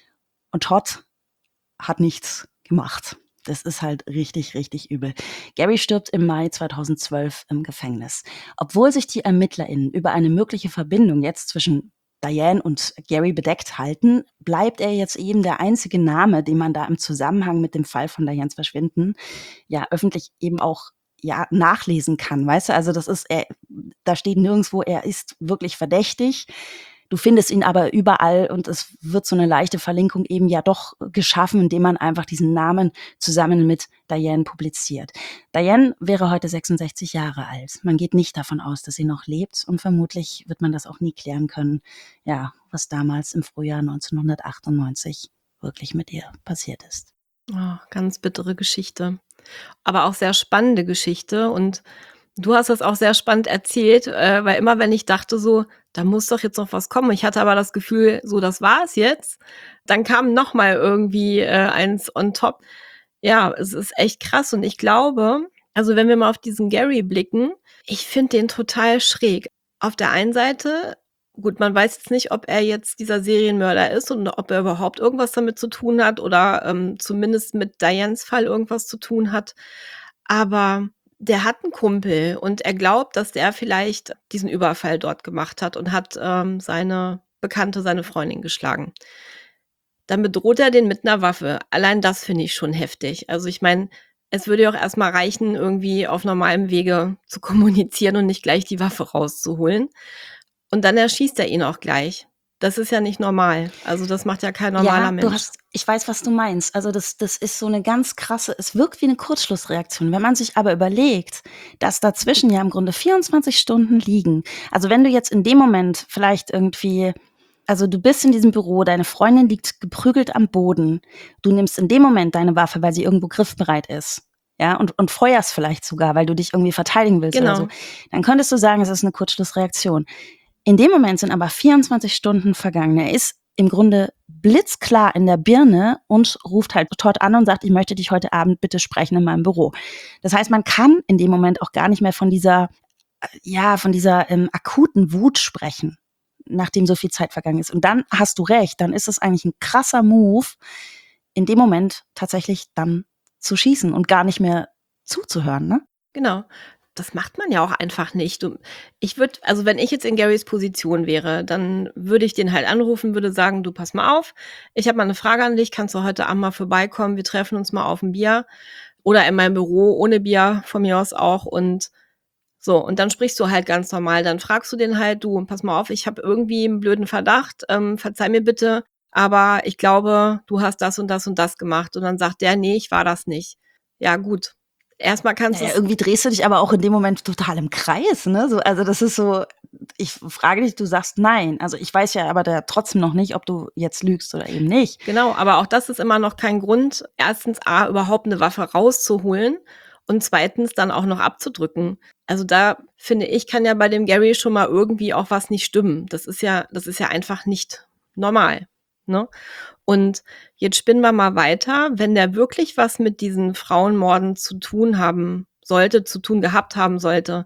Und Todd hat nichts gemacht. Das ist halt richtig, richtig übel. Gary stirbt im Mai zweitausendzwölf im Gefängnis. Obwohl sich die ErmittlerInnen über eine mögliche Verbindung jetzt zwischen Diane und Gary bedeckt halten, bleibt er jetzt eben der einzige Name, den man da im Zusammenhang mit dem Fall von Dianes Verschwinden ja öffentlich eben auch ja nachlesen kann, weißt du? Also das ist, er, da steht nirgendwo, er ist wirklich verdächtig. Du findest ihn aber überall und es wird so eine leichte Verlinkung eben ja doch geschaffen, indem man einfach diesen Namen zusammen mit Diane publiziert. Diane wäre heute sechsundsechzig Jahre alt. Man geht nicht davon aus, dass sie noch lebt und vermutlich wird man das auch nie klären können, ja, was damals im Frühjahr neunzehnhundertachtundneunzig wirklich mit ihr passiert ist. Oh, ganz bittere Geschichte. Aber auch sehr spannende Geschichte und du hast das auch sehr spannend erzählt, äh, weil immer wenn ich dachte so, da muss doch jetzt noch was kommen. Ich hatte aber das Gefühl, so das war es jetzt. Dann kam noch mal irgendwie äh, eins on top. Ja, es ist echt krass und ich glaube, also wenn wir mal auf diesen Gary blicken, ich finde den total schräg. Auf der einen Seite, gut, man weiß jetzt nicht, ob er jetzt dieser Serienmörder ist und ob er überhaupt irgendwas damit zu tun hat oder ähm, zumindest mit Dianes Fall irgendwas zu tun hat. Aber der hat einen Kumpel und er glaubt, dass der vielleicht diesen Überfall dort gemacht hat und hat ähm, seine Bekannte, seine Freundin geschlagen. Dann bedroht er den mit einer Waffe. Allein das finde ich schon heftig. Also, ich meine, es würde ja auch erst mal reichen, irgendwie auf normalem Wege zu kommunizieren und nicht gleich die Waffe rauszuholen. Und dann erschießt er ihn auch gleich. Das ist ja nicht normal. Also, das macht ja kein normaler Ja, du Mensch. hast ich weiß, was du meinst. Also, das das ist so 'ne ganz krasse es wirkt wie 'ne Kurzschlussreaktion. Wenn man sich aber überlegt, dass dazwischen ja im Grunde vierundzwanzig Stunden liegen. Also, wenn du jetzt in dem Moment vielleicht irgendwie also, du bist in diesem Büro, deine Freundin liegt geprügelt am Boden. Du nimmst in dem Moment deine Waffe, weil sie irgendwo griffbereit ist, ja, und und feuerst vielleicht sogar, weil du dich irgendwie verteidigen willst oder so. Genau, Dann könntest du sagen, es ist 'ne Kurzschlussreaktion. In dem Moment sind aber vierundzwanzig Stunden vergangen. Er ist im Grunde blitzklar in der Birne und ruft halt Todd an und sagt: „Ich möchte dich heute Abend bitte sprechen in meinem Büro." Das heißt, man kann in dem Moment auch gar nicht mehr von dieser äh, ja, von dieser, ähm, akuten Wut sprechen, nachdem so viel Zeit vergangen ist. Und dann hast du recht, dann ist es eigentlich 'n krasser Move, in dem Moment tatsächlich dann zu schießen und gar nicht mehr zuzuhören, ne? genau. Das macht man ja auch einfach nicht. Du ich würde also, wenn ich jetzt in Garys Position wäre, dann würde ich den halt anrufen, würde sagen: „Du, pass mal auf, ich habe mal eine Frage an dich. Kannst du heute Abend mal vorbeikommen? Wir treffen uns mal auf ein Bier oder in meinem Büro ohne Bier von mir aus auch und so, und dann sprichst du halt ganz normal. Dann fragst du den halt: „Du, pass mal auf, ich habe irgendwie 'n blöden Verdacht, ähm, verzeih mir bitte, aber ich glaube, du hast das und das und das gemacht." Und dann sagt der: „Ne, ich war das nicht." Ja gut. Erst mal Na kannst ja, du's irgendwie drehst du dich aber auch in dem Moment total im Kreis, ne? So, also das ist so ich frage dich, du sagst nein. Also, ich weiß ja aber da trotzdem noch nicht, ob du jetzt lügst oder eben nicht. genau, aber auch das ist immer noch kein Grund, erstens A, überhaupt 'ne Waffe rauszuholen und zweitens dann auch noch abzudrücken. Also, da finde ich, kann ja bei dem Gary schon mal irgendwie auch was nicht stimmen. Das ist ja das ist ja einfach nicht normal, ne? Und jetzt spinnen wir mal weiter. Wenn der wirklich was mit diesen Frauenmorden zu tun haben sollte zu tun gehabt haben sollte,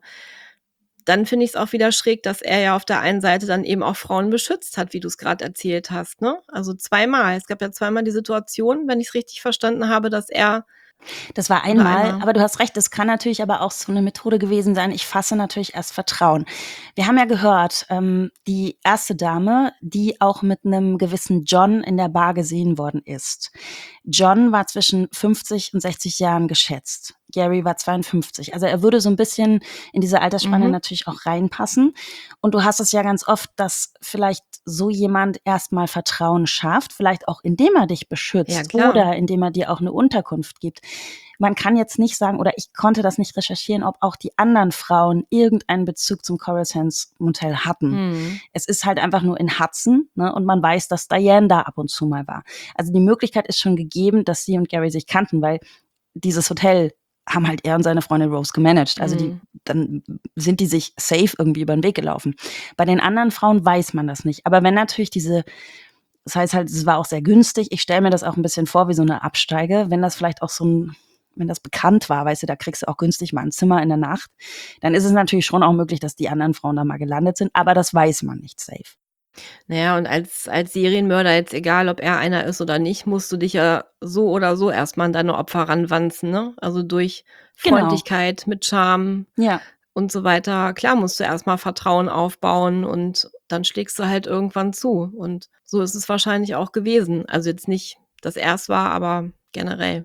dann finde ich's auch wieder schräg, dass er ja auf der einen Seite dann eben auch Frauen beschützt hat, wie du's grad erzählt hast, ne? Also zweimal. Es gab ja zweimal die Situation, wenn ich's richtig verstanden habe, dass er Das war oder einmal, einmal. aber du hast recht, es kann natürlich aber auch so 'ne Methode gewesen sein, ich fasse natürlich erst Vertrauen. Wir haben ja gehört, ähm, die erste Dame, die auch mit 'nem gewissen John in der Bar gesehen worden ist. John war zwischen fünfzig und sechzig Jahren geschätzt. Gary war zweiundfünfzig. Also, er würde so 'n bisschen in diese Altersspanne Mhm. natürlich auch reinpassen. Und du hast es ja ganz oft, dass vielleicht so jemand erst mal Vertrauen schafft, vielleicht auch indem er dich Ja, beschützt klar. oder indem er dir auch 'ne Unterkunft gibt. Man kann jetzt nicht sagen oder ich konnte das nicht recherchieren, ob auch die anderen Frauen irgendeinen Bezug zum Coral Sands Motel hatten. Mhm. Es ist halt einfach nur in Hudson, ne, und man weiß, dass Diane da ab und zu mal war. Also, die Möglichkeit ist schon gegeben, dass sie und Gary sich kannten, weil dieses Hotel haben halt er und seine Freundin Rose gemanagt. Also, die Mhm. dann sind die sich safe irgendwie über 'n Weg gelaufen. Bei den anderen Frauen weiß man das nicht. Aber wenn natürlich diese das heißt halt, es war auch sehr günstig. Ich stelle mir das auch 'n bisschen vor wie so 'ne Absteige. Wenn das vielleicht auch so 'n wenn das bekannt war, weißt du, da kriegst du auch günstig mal 'n Zimmer in der Nacht, dann ist es natürlich schon auch möglich, dass die anderen Frauen da mal gelandet sind, aber das weiß man nicht safe. Na ja, und als als Serienmörder, jetzt egal, ob er einer ist oder nicht, musst du dich ja so oder so erst mal an deine Opfer ranwanzen, ne? Also, durch Genau. Freundlichkeit, mit Charme Ja. und so weiter. Klar musst du erst mal Vertrauen aufbauen und dann schlägst du halt irgendwann zu. Und so ist es wahrscheinlich auch gewesen. Also, jetzt nicht, dass er's war, aber generell.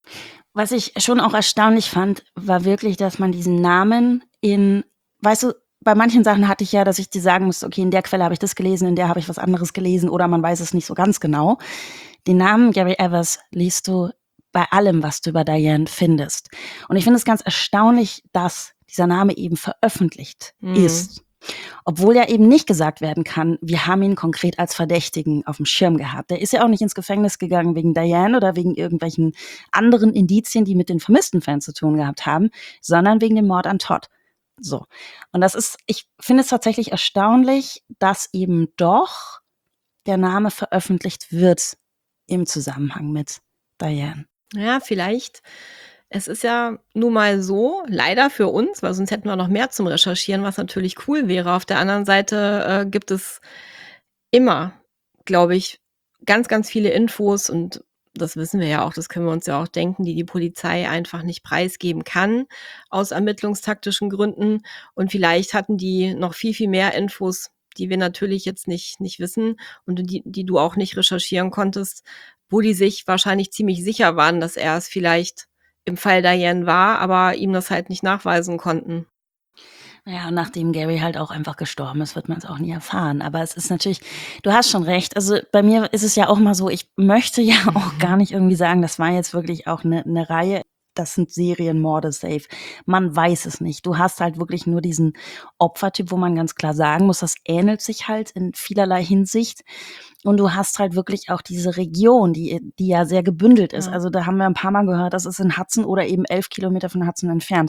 Was ich schon auch erstaunlich fand, war wirklich, dass man diesen Namen in weißt du, bei manchen Sachen hatte ich ja, dass ich dir sagen musste: „Okay, in der Quelle habe ich das gelesen, in der habe ich was anderes gelesen", oder man weiß es nicht so ganz genau. Den Namen Gary Evers liest du bei allem, was du über Diane findest. Und ich finde es ganz erstaunlich, dass dieser Name eben veröffentlicht Mhm. ist. Obwohl ja eben nicht gesagt werden kann, wir haben ihn konkret als Verdächtigen aufm Schirm gehabt. Der ist ja auch nicht ins Gefängnis gegangen wegen Diane oder wegen irgendwelchen anderen Indizien, die mit den vermissten Fällen zu tun gehabt haben, sondern wegen dem Mord an Todd. So. Und das ist ich finde es tatsächlich erstaunlich, dass eben doch der Name veröffentlicht wird im Zusammenhang mit Diane. Ja, vielleicht. Es ist ja nun mal so, leider für uns, weil sonst hätten wir noch mehr zum Recherchieren, was natürlich cool wäre. Auf der anderen Seite, äh, gibt es immer, glaube ich, ganz, ganz viele Infos und das wissen wir ja auch, das können wir uns ja auch denken, die die Polizei einfach nicht preisgeben kann aus ermittlungstaktischen Gründen. Und vielleicht hatten die noch viel, viel mehr Infos, die wir natürlich jetzt nicht nicht wissen und die die du auch nicht recherchieren konntest, wo die sich wahrscheinlich ziemlich sicher waren, dass er es vielleicht im Fall Diane war, aber ihm das halt nicht nachweisen konnten. Ja, und nachdem Gary halt auch einfach gestorben ist, wird man es auch nie erfahren. Aber es ist natürlich, du hast schon recht. Also bei mir ist es ja auch mal so, ich möchte ja auch gar nicht irgendwie sagen, das war jetzt wirklich auch eine ne Reihe. Das sind Serienmorde safe. Man weiß es nicht. Du hast halt wirklich nur diesen Opfertyp, wo man ganz klar sagen muss, das ähnelt sich halt in vielerlei Hinsicht. Und du hast halt wirklich auch diese Region, die, die ja sehr gebündelt ist. Ja. Also da haben wir ein paar Mal gehört, das ist in Hudson oder eben elf Kilometer von Hudson entfernt.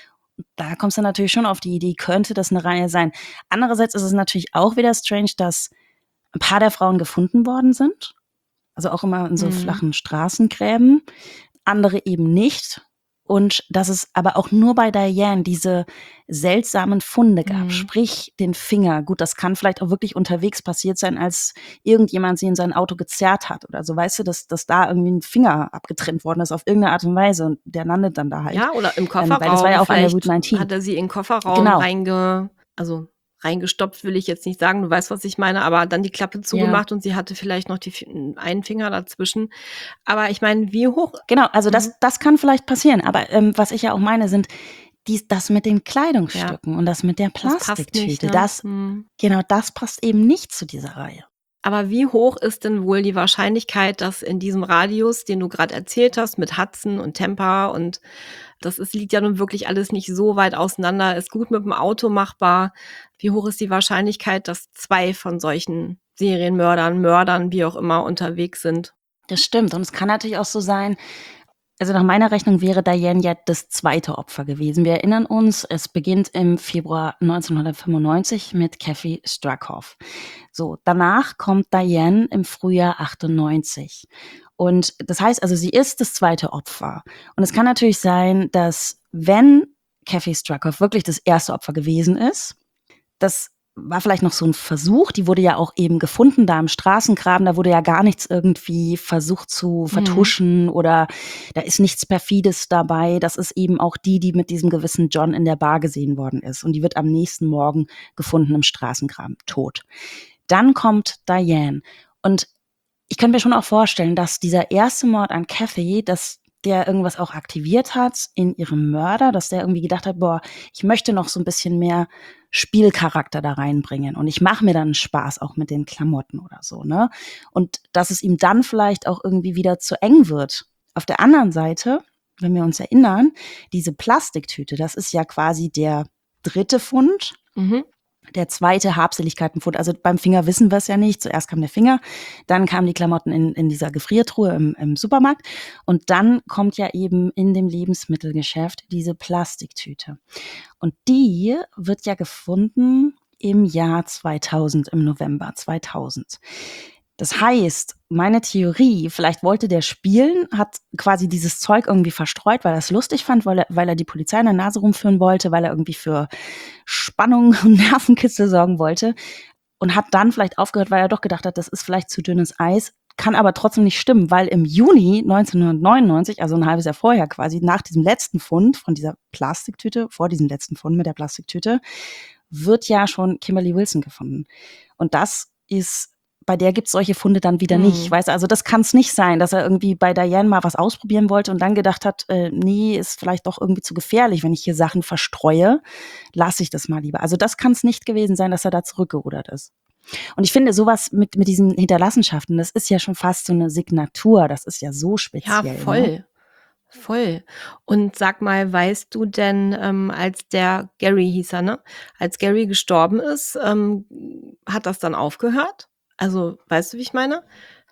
Da kommst du natürlich schon auf die Idee, könnte das eine Reihe sein. Andererseits ist es natürlich auch wieder strange, dass ein paar der Frauen gefunden worden sind. Also auch immer in so Mhm. flachen Straßengräben, andere eben nicht. Und dass es aber auch nur bei Diane diese seltsamen Funde gab, Mhm. sprich den Finger. Gut, das kann vielleicht auch wirklich unterwegs passiert sein, als irgendjemand sie in sein Auto gezerrt hat oder so. Weißt du, dass, dass da irgendwie ein Finger abgetrennt worden ist auf irgendeine Art und Weise und der landet dann da halt. Ja, oder im Ähm, weil das war Kofferraum. ja auch an der Route Vielleicht neunzehn. hat er sie in 'n Kofferraum Genau, reinge also, reingestopft will ich jetzt nicht sagen, du weißt, was ich meine, aber dann die Klappe ja. zugemacht und sie hatte vielleicht noch die Fi einen Finger dazwischen. Aber ich meine, wie hoch Genau, also mhm, das das kann vielleicht passieren, aber, ähm, was ich ja auch meine, sind dies das mit den ja, Kleidungsstücken und das mit der das passt nicht, Plastiktüte. ne? Das Mhm. genau, das passt eben nicht zu dieser Reihe. Aber wie hoch ist denn wohl die Wahrscheinlichkeit, dass in diesem Radius, den du grad erzählt hast, mit Hudson und Tampa und das ist liegt ja nun wirklich alles nicht so weit auseinander, ist gut mit dem Auto machbar. Wie hoch ist die Wahrscheinlichkeit, dass zwei von solchen Serienmördern, Mördern, wie auch immer, unterwegs sind? Das stimmt und es kann natürlich auch so sein, also nach meiner Rechnung wäre Diane ja das zweite Opfer gewesen. Wir erinnern uns, es beginnt im Februar neunzehnhundertfünfundneunzig mit Kathy Struckhoff. So, danach kommt Diane im Frühjahr achtundneunzig. Und das heißt also, sie ist das zweite Opfer. Und es kann natürlich sein, dass wenn Kathy Struckhoff wirklich das erste Opfer gewesen ist, das war vielleicht noch so ein Versuch. Die wurde ja auch eben gefunden da im Straßengraben. Da wurde ja gar nichts irgendwie versucht zu Mhm. vertuschen oder da ist nichts Perfides dabei. Das ist eben auch die, die mit diesem gewissen John in der Bar gesehen worden ist. Und die wird am nächsten Morgen gefunden im Straßengraben, tot. Dann kommt Diane. Und ich könnte mir schon auch vorstellen, dass dieser erste Mord an Kathy, dass der irgendwas auch aktiviert hat in ihrem Mörder, dass der irgendwie gedacht hat, boah, ich möchte noch so ein bisschen mehr Spielcharakter da reinbringen und ich mache mir dann Spaß auch mit den Klamotten oder so, ne? Und dass es ihm dann vielleicht auch irgendwie wieder zu eng wird. Auf der anderen Seite, wenn wir uns erinnern, diese Plastiktüte, das ist ja quasi der dritte Fund. Mhm. Der zweite Habseligkeitenfund, also beim Finger wissen wir es ja nicht. Zuerst kam der Finger, dann kamen die Klamotten in, in dieser Gefriertruhe im, im Supermarkt und dann kommt ja eben in dem Lebensmittelgeschäft diese Plastiktüte. Und die wird ja gefunden im Jahr zweitausend, im November zweitausend. Das heißt, meine Theorie, vielleicht wollte der spielen, hat quasi dieses Zeug irgendwie verstreut, weil er es lustig fand, weil er, weil er die Polizei in der Nase rumführen wollte, weil er irgendwie für Spannung und Nervenkitzel sorgen wollte und hat dann vielleicht aufgehört, weil er doch gedacht hat, das ist vielleicht zu dünnes Eis, kann aber trotzdem nicht stimmen, weil im Juni neunzehnhundertneunundneunzig, also ein halbes Jahr vorher quasi, nach diesem letzten Fund von dieser Plastiktüte, vor diesem letzten Fund mit der Plastiktüte, wird ja schon Kimberly Wilson gefunden. Und das ist, bei der gibt's solche Funde dann wieder nicht. Mhm. Weißt du, also das kann es nicht sein, dass er irgendwie bei Diane mal was ausprobieren wollte und dann gedacht hat, äh, nee, ist vielleicht doch irgendwie zu gefährlich, wenn ich hier Sachen verstreue, lasse ich das mal lieber. Also das kann es nicht gewesen sein, dass er da zurückgerudert ist. Und ich finde sowas mit, mit diesen Hinterlassenschaften, das ist ja schon fast so eine Signatur, das ist ja so Ja, speziell, ne? voll, voll. Und sag mal, weißt du denn, ähm, als der Gary hieß er, ne? Als Gary gestorben ist, ähm, hat das dann aufgehört? Also, weißt du, wie ich meine?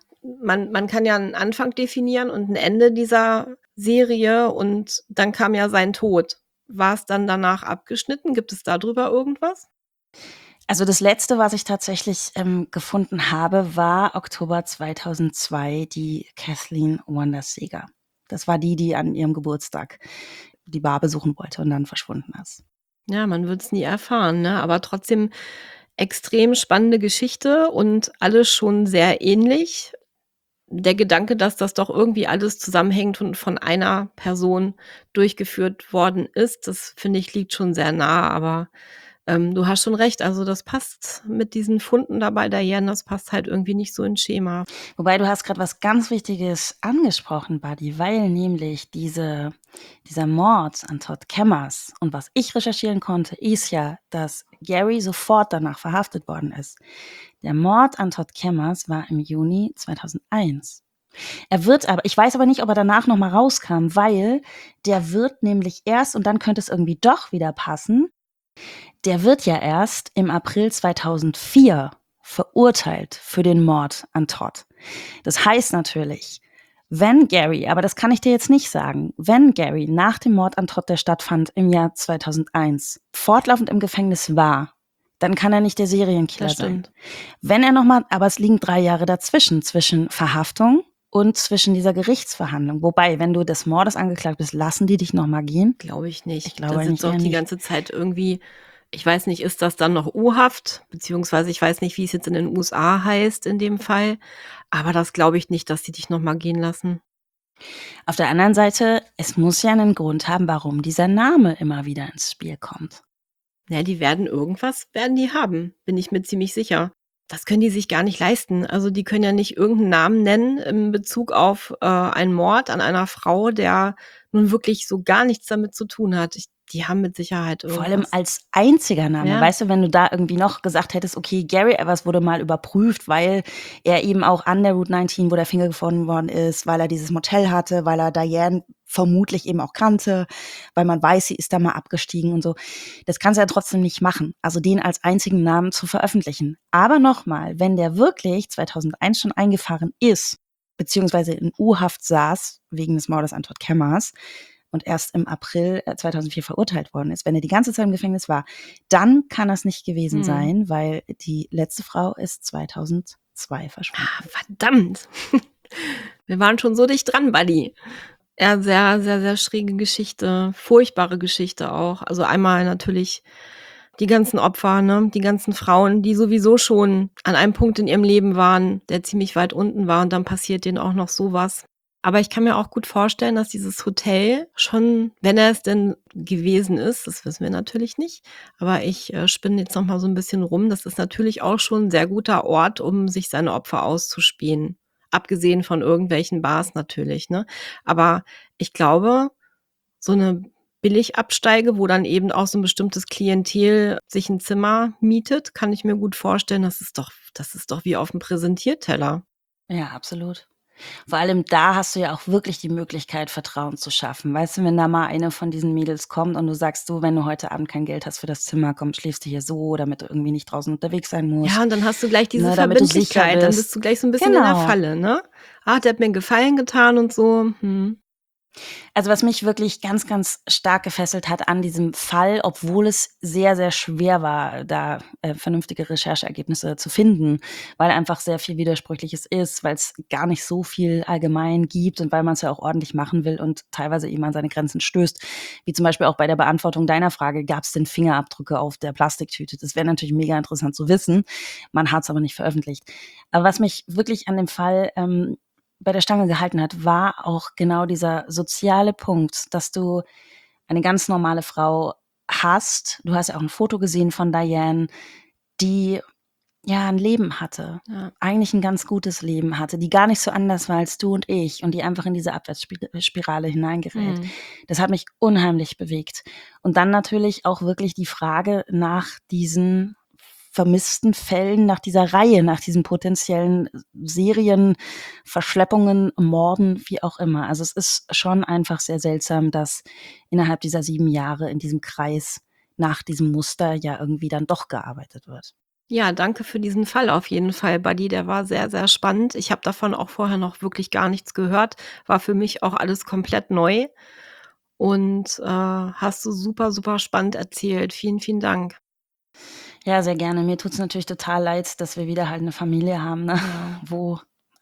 Man man kann ja 'n Anfang definieren und 'n Ende dieser Serie und dann kam ja sein Tod. War's dann danach abgeschnitten? Gibt es da drüber irgendwas? Also das Letzte, was ich tatsächlich ähm, gefunden habe, war Oktober zweitausendzwei, die Kathleen Wanda Seeger. Das war die, die an ihrem Geburtstag die Bar besuchen wollte und dann verschwunden ist. Ja, man wird's nie erfahren, ne? Aber trotzdem extrem spannende Geschichte und alles schon sehr ähnlich. Der Gedanke, dass das doch irgendwie alles zusammenhängt und von einer Person durchgeführt worden ist, das finde ich, liegt schon sehr nah. Aber, ähm, du hast schon recht, also das passt mit diesen Funden da bei Diane, das passt halt irgendwie nicht so ins Schema. Wobei du hast gerade was ganz Wichtiges angesprochen, Buddy, weil nämlich diese dieser Mord an Todd Kemmers und was ich recherchieren konnte, ist ja, dass Gary sofort danach verhaftet worden ist. Der Mord an Todd Kemmers war im Juni zweitausendeins. Er wird aber ich weiß aber nicht, ob er danach noch mal rauskam, weil der wird nämlich erst und dann könnte es irgendwie doch wieder passen, der wird ja erst im April zweitausendvier verurteilt für den Mord an Todd. Das heißt natürlich, wenn Gary, aber das kann ich dir jetzt nicht sagen, wenn Gary nach dem Mord an Todd, der stattfand im Jahr zweitausendeins, fortlaufend im Gefängnis war, dann kann er nicht der Serienkiller Das sein. stimmt. Wenn er noch mal, aber es liegen drei Jahre dazwischen, zwischen Verhaftung und zwischen dieser Gerichtsverhandlung. Wobei, wenn du des Mordes angeklagt bist, lassen die dich noch mal gehen? Glaube ich nicht. Ich glaube Da eigentlich sitzt auch eher die nicht. ganze Zeit irgendwie, ich weiß nicht, ist das dann noch U-Haft? Beziehungsweise ich weiß nicht, wie es jetzt in den U S A heißt in dem Fall. Aber das glaube ich nicht, dass die dich noch mal gehen lassen. Auf der anderen Seite, es muss ja einen Grund haben, warum dieser Name immer wieder ins Spiel kommt. Ja, die werden irgendwas werden die haben, bin ich mir ziemlich sicher. Das können die sich gar nicht leisten. Also, die können ja nicht irgendeinen Namen nennen in Bezug auf, äh, einen Mord an einer Frau, der nun wirklich so gar nichts damit zu tun hat. Ich die haben mit Sicherheit Vor allem irgendwas. als einziger Name. Ja. Weißt du, wenn du da irgendwie noch gesagt hättest, okay, Gary Evers wurde mal überprüft, weil er eben auch an der Route neunzehn, wo der Finger gefunden worden ist, weil er dieses Motel hatte, weil er Diane vermutlich eben auch kannte, weil man weiß, sie ist da mal abgestiegen und so. Das kannst du ja trotzdem nicht machen. Also den als einzigen Namen zu veröffentlichen. Aber nochmal, wenn der wirklich zweitausendeins schon eingefahren ist, beziehungsweise in U-Haft saß, wegen des Mordes an Todd Kemmers, und erst im April zweitausendvier verurteilt worden ist, wenn er die ganze Zeit im Gefängnis war, dann kann das nicht gewesen Mhm. sein, weil die letzte Frau ist zweitausendzwei verschwunden. Ah, verdammt. Wir waren schon so dicht dran, Buddy. Ja, sehr, sehr, sehr schräge Geschichte, furchtbare Geschichte auch. Also einmal natürlich die ganzen Opfer, ne, die ganzen Frauen, die sowieso schon an einem Punkt in ihrem Leben waren, der ziemlich weit unten war und dann passiert denen auch noch so was. Aber ich kann mir auch gut vorstellen, dass dieses Hotel schon, wenn er es denn gewesen ist, das wissen wir natürlich nicht, aber ich, äh, spinne jetzt noch mal so 'n bisschen rum, das ist natürlich auch schon 'n sehr guter Ort, um sich seine Opfer auszuspähen. Abgesehen von irgendwelchen Bars natürlich, ne? Aber ich glaube, so 'ne Billigabsteige, wo dann eben auch so 'n bestimmtes Klientel sich 'n Zimmer mietet, kann ich mir gut vorstellen, das ist doch das ist doch wie auf'm Präsentierteller. Ja, absolut. Vor allem da hast du ja auch wirklich die Möglichkeit, Vertrauen zu schaffen. Weißt du, wenn da mal eine von diesen Mädels kommt und du sagst: „Du, wenn du heute Abend kein Geld hast für das Zimmer, komm, schläfst du hier so, damit du irgendwie nicht draußen unterwegs sein musst, Ja, und dann hast du gleich diese ne, damit du sicher Verbindlichkeit, dann bist.“ bist du gleich so 'n bisschen in der Genau. Falle, ne? „Ah, der hat mir 'n Gefallen getan“ und so. Mhm. Also, was mich wirklich ganz, ganz stark gefesselt hat an diesem Fall, obwohl es sehr, sehr schwer war, da, äh, vernünftige Rechercheergebnisse zu finden, weil einfach sehr viel Widersprüchliches ist, weil's gar nicht so viel allgemein gibt und weil man's ja auch ordentlich machen will und teilweise eben an seine Grenzen stößt. Wie zum Beispiel auch bei der Beantwortung deiner Frage: Gab's denn Fingerabdrücke auf der Plastiktüte? Das wäre natürlich mega interessant zu wissen. Man hat's aber nicht veröffentlicht. Aber was mich wirklich an dem Fall, ähm, bei der Stange gehalten hat, war auch genau dieser soziale Punkt, dass du eine ganz normale Frau hast. Du hast ja auch 'n Foto gesehen von Diane, die, ja, 'n Leben hatte, Ja. eigentlich 'n ganz gutes Leben hatte, die gar nicht so anders war als du und ich und die einfach in diese Abwärtsspir Spirale hineingerät. Mhm. Das hat mich unheimlich bewegt. Und dann natürlich auch wirklich die Frage nach diesen vermissten Fällen, nach dieser Reihe, nach diesen potenziellen Serien, Verschleppungen, Morden, wie auch immer. Also, es ist schon einfach sehr seltsam, dass innerhalb dieser sieben Jahre in diesem Kreis nach diesem Muster ja irgendwie dann doch gearbeitet wird. Ja, danke für diesen Fall auf jeden Fall, Buddy. Der war sehr, sehr spannend. Ich habe davon auch vorher noch wirklich gar nichts gehört. War für mich auch alles komplett neu und, äh, hast du super, super spannend erzählt. Vielen, vielen Dank. Ja, sehr gerne. Mir tut's natürlich total leid, dass wir wieder halt 'ne Familie haben, ne, Ja. wo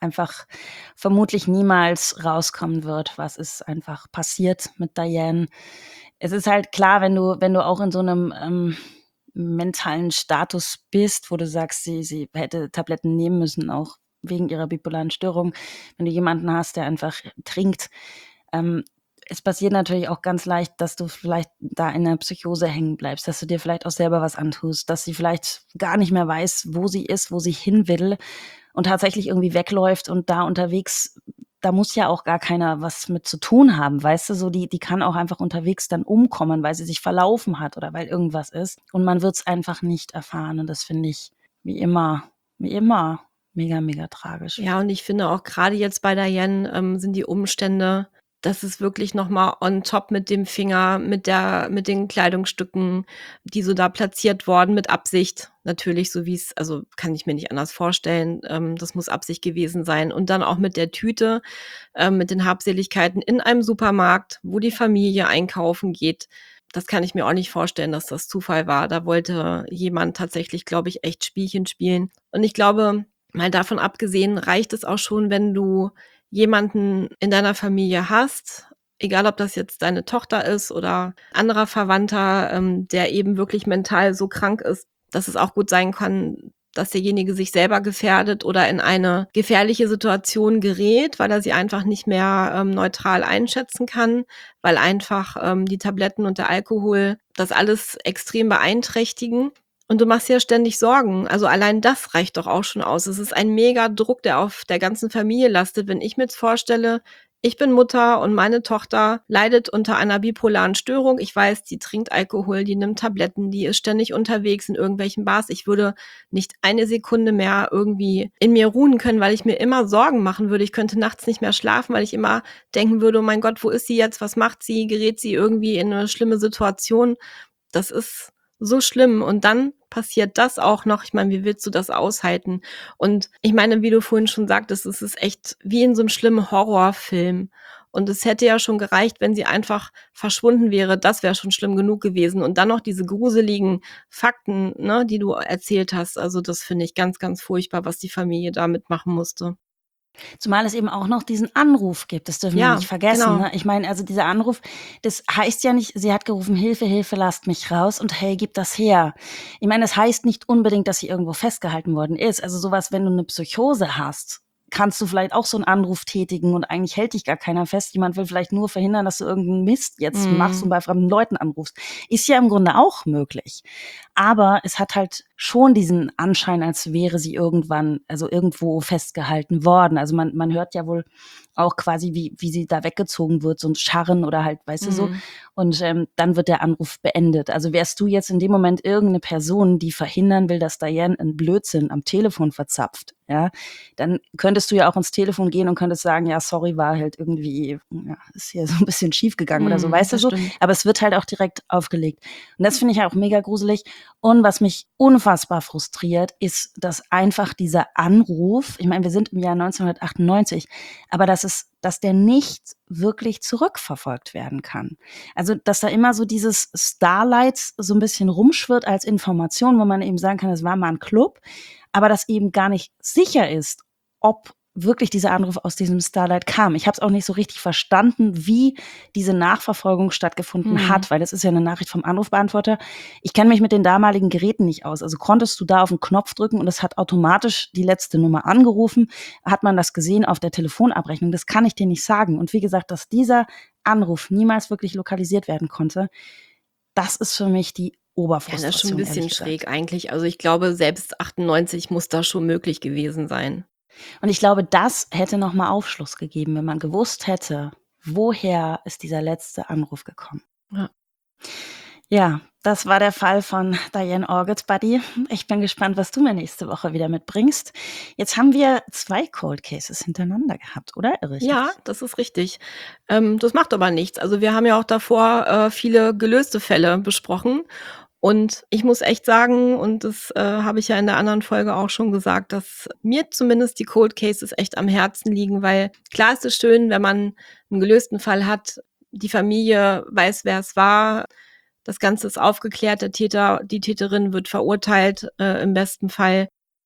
einfach vermutlich niemals rauskommen wird, was ist einfach passiert mit Diane. Es ist halt klar, wenn du wenn du auch in so einem ähm, mentalen Status bist, wo du sagst, sie sie hätte Tabletten nehmen müssen, auch wegen ihrer bipolaren Störung. Wenn du jemanden hast, der einfach trinkt, ähm, es passiert natürlich auch ganz leicht, dass du vielleicht da in der Psychose hängen bleibst, dass du dir vielleicht auch selber was antust, dass sie vielleicht gar nicht mehr weiß, wo sie ist, wo sie hin will und tatsächlich irgendwie wegläuft und da unterwegs, da muss ja auch gar keiner was mit zu tun haben, weißt du, so die die kann auch einfach unterwegs dann umkommen, weil sie sich verlaufen hat oder weil irgendwas ist und man wird's einfach nicht erfahren und das finde ich wie immer wie immer mega, mega tragisch. Ja, und ich finde auch gerade jetzt bei Diane, ähm, sind die Umstände, das ist wirklich noch mal on top mit dem Finger, mit der mit den Kleidungsstücken, die so da platziert worden mit Absicht. Natürlich, so wie's also, kann ich mir nicht anders vorstellen. Ähm, das muss Absicht gewesen sein. Und dann auch mit der Tüte, ähm, mit den Habseligkeiten in einem Supermarkt, wo die Familie einkaufen geht. Das kann ich mir auch nicht vorstellen, dass das Zufall war. Da wollte jemand tatsächlich, glaube ich, echt Spielchen spielen. Und ich glaube, mal davon abgesehen, reicht es auch schon, wenn du jemanden in deiner Familie hast, egal ob das jetzt deine Tochter ist oder anderer Verwandter, ähm, der eben wirklich mental so krank ist, dass es auch gut sein kann, dass derjenige sich selber gefährdet oder in eine gefährliche Situation gerät, weil er sie einfach nicht mehr ähm, neutral einschätzen kann, weil einfach ähm, die Tabletten und der Alkohol das alles extrem beeinträchtigen. Und du machst dir ständig Sorgen. Also allein das reicht doch auch schon aus. Es ist ein mega Druck, der auf der ganzen Familie lastet. Wenn ich mir jetzt vorstelle, ich bin Mutter und meine Tochter leidet unter einer bipolaren Störung. Ich weiß, die trinkt Alkohol, die nimmt Tabletten, die ist ständig unterwegs in irgendwelchen Bars. Ich würde nicht eine Sekunde mehr irgendwie in mir ruhen können, weil ich mir immer Sorgen machen würde. Ich könnte nachts nicht mehr schlafen, weil ich immer denken würde, oh mein Gott, wo ist sie jetzt? Was macht sie? Gerät sie irgendwie in eine schlimme Situation? Das ist so schlimm. Und dann passiert das auch noch. Ich meine, wie willst du das aushalten? Und ich meine, wie du vorhin schon sagtest, es ist echt wie in so einem schlimmen Horrorfilm. Und es hätte ja schon gereicht, wenn sie einfach verschwunden wäre. Das wäre schon schlimm genug gewesen. Und dann noch diese gruseligen Fakten, ne, die du erzählt hast. Also das finde ich ganz, ganz furchtbar, was die Familie da mitmachen musste. Zumal es eben auch noch diesen Anruf gibt, das dürfen wir Ja, nicht vergessen, genau. ne? Ich meine, also dieser Anruf, das heißt ja nicht, sie hat gerufen: „Hilfe, Hilfe, lasst mich raus“ und „Hey, gib das her.“ Ich meine, das heißt nicht unbedingt, dass sie irgendwo festgehalten worden ist. Also so was, wenn du 'ne Psychose hast, kannst du vielleicht auch so 'n Anruf tätigen und eigentlich hält dich gar keiner fest. Jemand will vielleicht nur verhindern, dass du irgend 'n Mist jetzt machst und Mhm. bei fremden Leuten anrufst. Ist ja im Grunde auch möglich. Aber es hat halt schon diesen Anschein, als wäre sie irgendwann also irgendwo festgehalten worden. Also man man hört ja wohl auch quasi, wie wie sie da weggezogen wird, so 'n Scharren oder halt, weißt du so? Mhm. Und, ähm, dann wird der Anruf beendet. Also wärst du jetzt in dem Moment irgend 'ne Person, die verhindern will, dass Diane 'n Blödsinn am Telefon verzapft, ja, dann könntest du ja auch ans Telefon gehen und könntest sagen: „Ja, sorry, war halt irgendwie ja, ist hier so 'n bisschen schiefgegangen“ oder so, Mhm, weißt du das so? stimmt. Aber es wird halt auch direkt aufgelegt. Und das finde ich ja auch mega gruselig. Und was mich unfassbar frustriert, ist, dass einfach dieser Anruf ich meine, wir sind im Jahr neunzehnhundertachtundneunzig, aber dass es dass der nicht wirklich zurückverfolgt werden kann. Also, dass da immer so dieses Starlight so 'n bisschen rumschwirrt als Information, wo man eben sagen kann, es war mal 'n Club, aber dass eben gar nicht sicher ist, ob wirklich dieser Anruf aus diesem Starlight kam. Ich habe es auch nicht so richtig verstanden, wie diese Nachverfolgung stattgefunden Mhm. hat, weil das ist ja 'ne Nachricht vom Anrufbeantworter. Ich kenne mich mit den damaligen Geräten nicht aus. Also, konntest du da auf 'n Knopf drücken und es hat automatisch die letzte Nummer angerufen? Hat man das gesehen auf der Telefonabrechnung? Das kann ich dir nicht sagen. Und wie gesagt, dass dieser Anruf niemals wirklich lokalisiert werden konnte, das ist für mich die Ja, das ist schon 'n Oberfrustration, ehrlich bisschen gesagt. schräg eigentlich. Also, ich glaube, selbst achtundneunzig muss das schon möglich gewesen sein. Und ich glaube, das hätte noch mal Aufschluss gegeben, wenn man gewusst hätte, woher ist dieser letzte Anruf gekommen. Ja. Ja, das war der Fall von Diane Orgood-Buddy. Ich bin gespannt, was du mir nächste Woche wieder mitbringst. Jetzt haben wir zwei Cold Cases hintereinander gehabt, oder irre ich Ja, mich? das ist richtig. Ähm, das macht aber nichts. Also, wir haben ja auch davor, äh, viele gelöste Fälle besprochen. Und ich muss echt sagen, und das, äh, habe ich ja in der anderen Folge auch schon gesagt, dass mir zumindest die Cold Cases echt am Herzen liegen, weil klar ist es schön, wenn man 'n gelösten Fall hat, die Familie weiß, wer es war, das Ganze ist aufgeklärt, der Täter die Täterin wird verurteilt, äh, im besten Fall.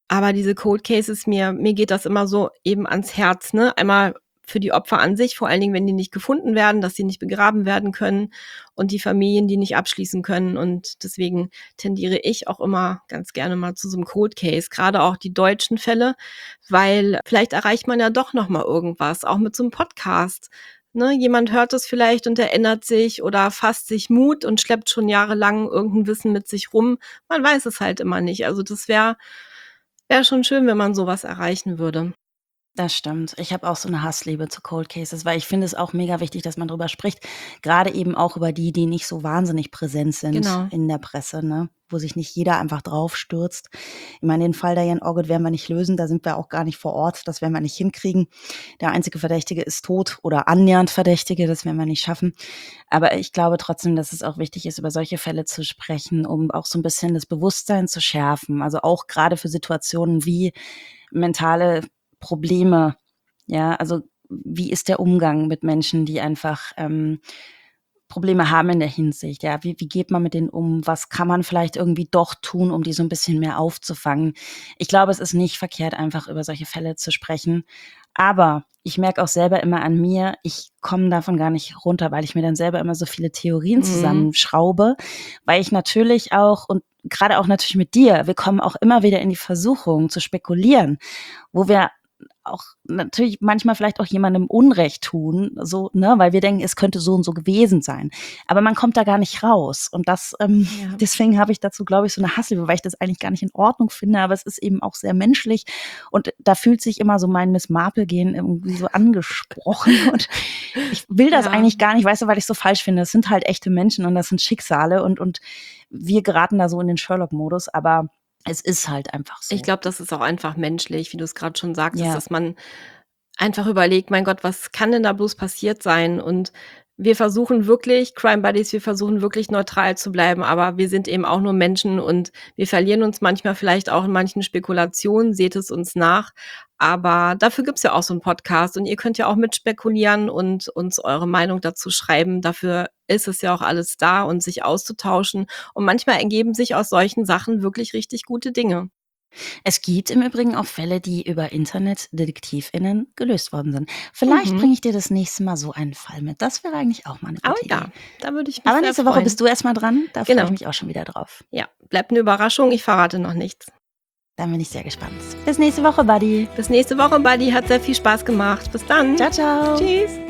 Aber diese Cold Cases, mir mir geht das immer so eben ans Herz, ne? Einmal für die Opfer an sich, vor allen Dingen, wenn die nicht gefunden werden, dass sie nicht begraben werden können und die Familien, die nicht abschließen können. Und deswegen tendiere ich auch immer ganz gerne mal zu so einem Cold Case, gerade auch die deutschen Fälle, weil vielleicht erreicht man ja doch noch mal irgendwas, auch mit so einem Podcast. Ne, jemand hört es vielleicht und erinnert sich oder fasst sich Mut und schleppt schon jahrelang irgendein Wissen mit sich rum. Man weiß es halt immer nicht. Also das wäre wäre schon schön, wenn man sowas erreichen würde. Das stimmt. Ich habe auch so eine Hassliebe zu Cold Cases, weil ich finde es auch mega wichtig, dass man drüber spricht, gerade eben auch über die, die nicht so wahnsinnig präsent sind Genau. in der Presse, ne, wo sich nicht jeder einfach drauf stürzt. Ich meine, den Fall Diane Orgod werden wir nicht lösen, da sind wir auch gar nicht vor Ort, das werden wir nicht hinkriegen. Der einzige Verdächtige ist tot oder annähernd Verdächtige, das werden wir nicht schaffen. Aber ich glaube trotzdem, dass es auch wichtig ist, über solche Fälle zu sprechen, um auch so ein bisschen das Bewusstsein zu schärfen. Also auch gerade für Situationen wie mentale Probleme, ja, also wie ist der Umgang mit Menschen, die einfach ähm, Probleme haben in der Hinsicht, ja, wie wie geht man mit denen um? Was kann man vielleicht irgendwie doch tun, um die so ein bisschen mehr aufzufangen? Ich glaube, es ist nicht verkehrt, einfach über solche Fälle zu sprechen, aber ich merke auch selber immer an mir, ich komme davon gar nicht runter, weil ich mir dann selber immer so viele Theorien Mhm. zusammenschraube, weil ich natürlich auch und gerade auch natürlich mit dir, wir kommen auch immer wieder in die Versuchung zu spekulieren, wo wir auch natürlich manchmal vielleicht auch jemandem Unrecht tun, so, ne, weil wir denken, es könnte so und so gewesen sein. Aber man kommt da gar nicht raus. Und das, ähm, Ja. deswegen habe ich dazu, glaube ich, so eine Hassliebe, weil ich das eigentlich gar nicht in Ordnung finde, aber es ist eben auch sehr menschlich. Und da fühlt sich immer so mein Miss Marple-Gen irgendwie so angesprochen. Und ich will das Ja. eigentlich gar nicht, weißt du, weil ich so falsch finde. Das sind halt echte Menschen und das sind Schicksale und, und wir geraten da so in den Sherlock-Modus, aber es ist halt einfach Ich so. glaube, das ist auch einfach menschlich, wie du es gerade schon sagtest, Ja. dass man einfach überlegt: „Mein Gott, was kann denn da bloß passiert sein?“ Und wir versuchen wirklich Crime Buddies, wir versuchen wirklich neutral zu bleiben, aber wir sind eben auch nur Menschen und wir verlieren uns manchmal vielleicht auch in manchen Spekulationen, seht es uns nach. Aber dafür gibt's ja auch so 'n Podcast und ihr könnt ja auch mitspekulieren und uns eure Meinung dazu schreiben. Dafür ist es ja auch alles da und sich auszutauschen. Und manchmal ergeben sich aus solchen Sachen wirklich richtig gute Dinge. Es gibt im Übrigen auch Fälle, die über InternetdetektivInnen gelöst worden sind. Vielleicht Mhm. bringe ich dir das nächste Mal so einen Fall mit. Das wäre eigentlich auch mal 'ne Oh gute Idee. ja, da würde ich mich Aber sehr nächste Woche freuen. bist du erst mal dran. Da freue ich Genau. mich auch schon wieder drauf. Ja, bleibt 'ne Überraschung, ich verrate noch nichts. Dann bin ich sehr gespannt. Bis nächste Woche, Buddy. Bis nächste Woche, Buddy, hat sehr viel Spaß gemacht. Bis dann. Tschau, tschau. Tschüss.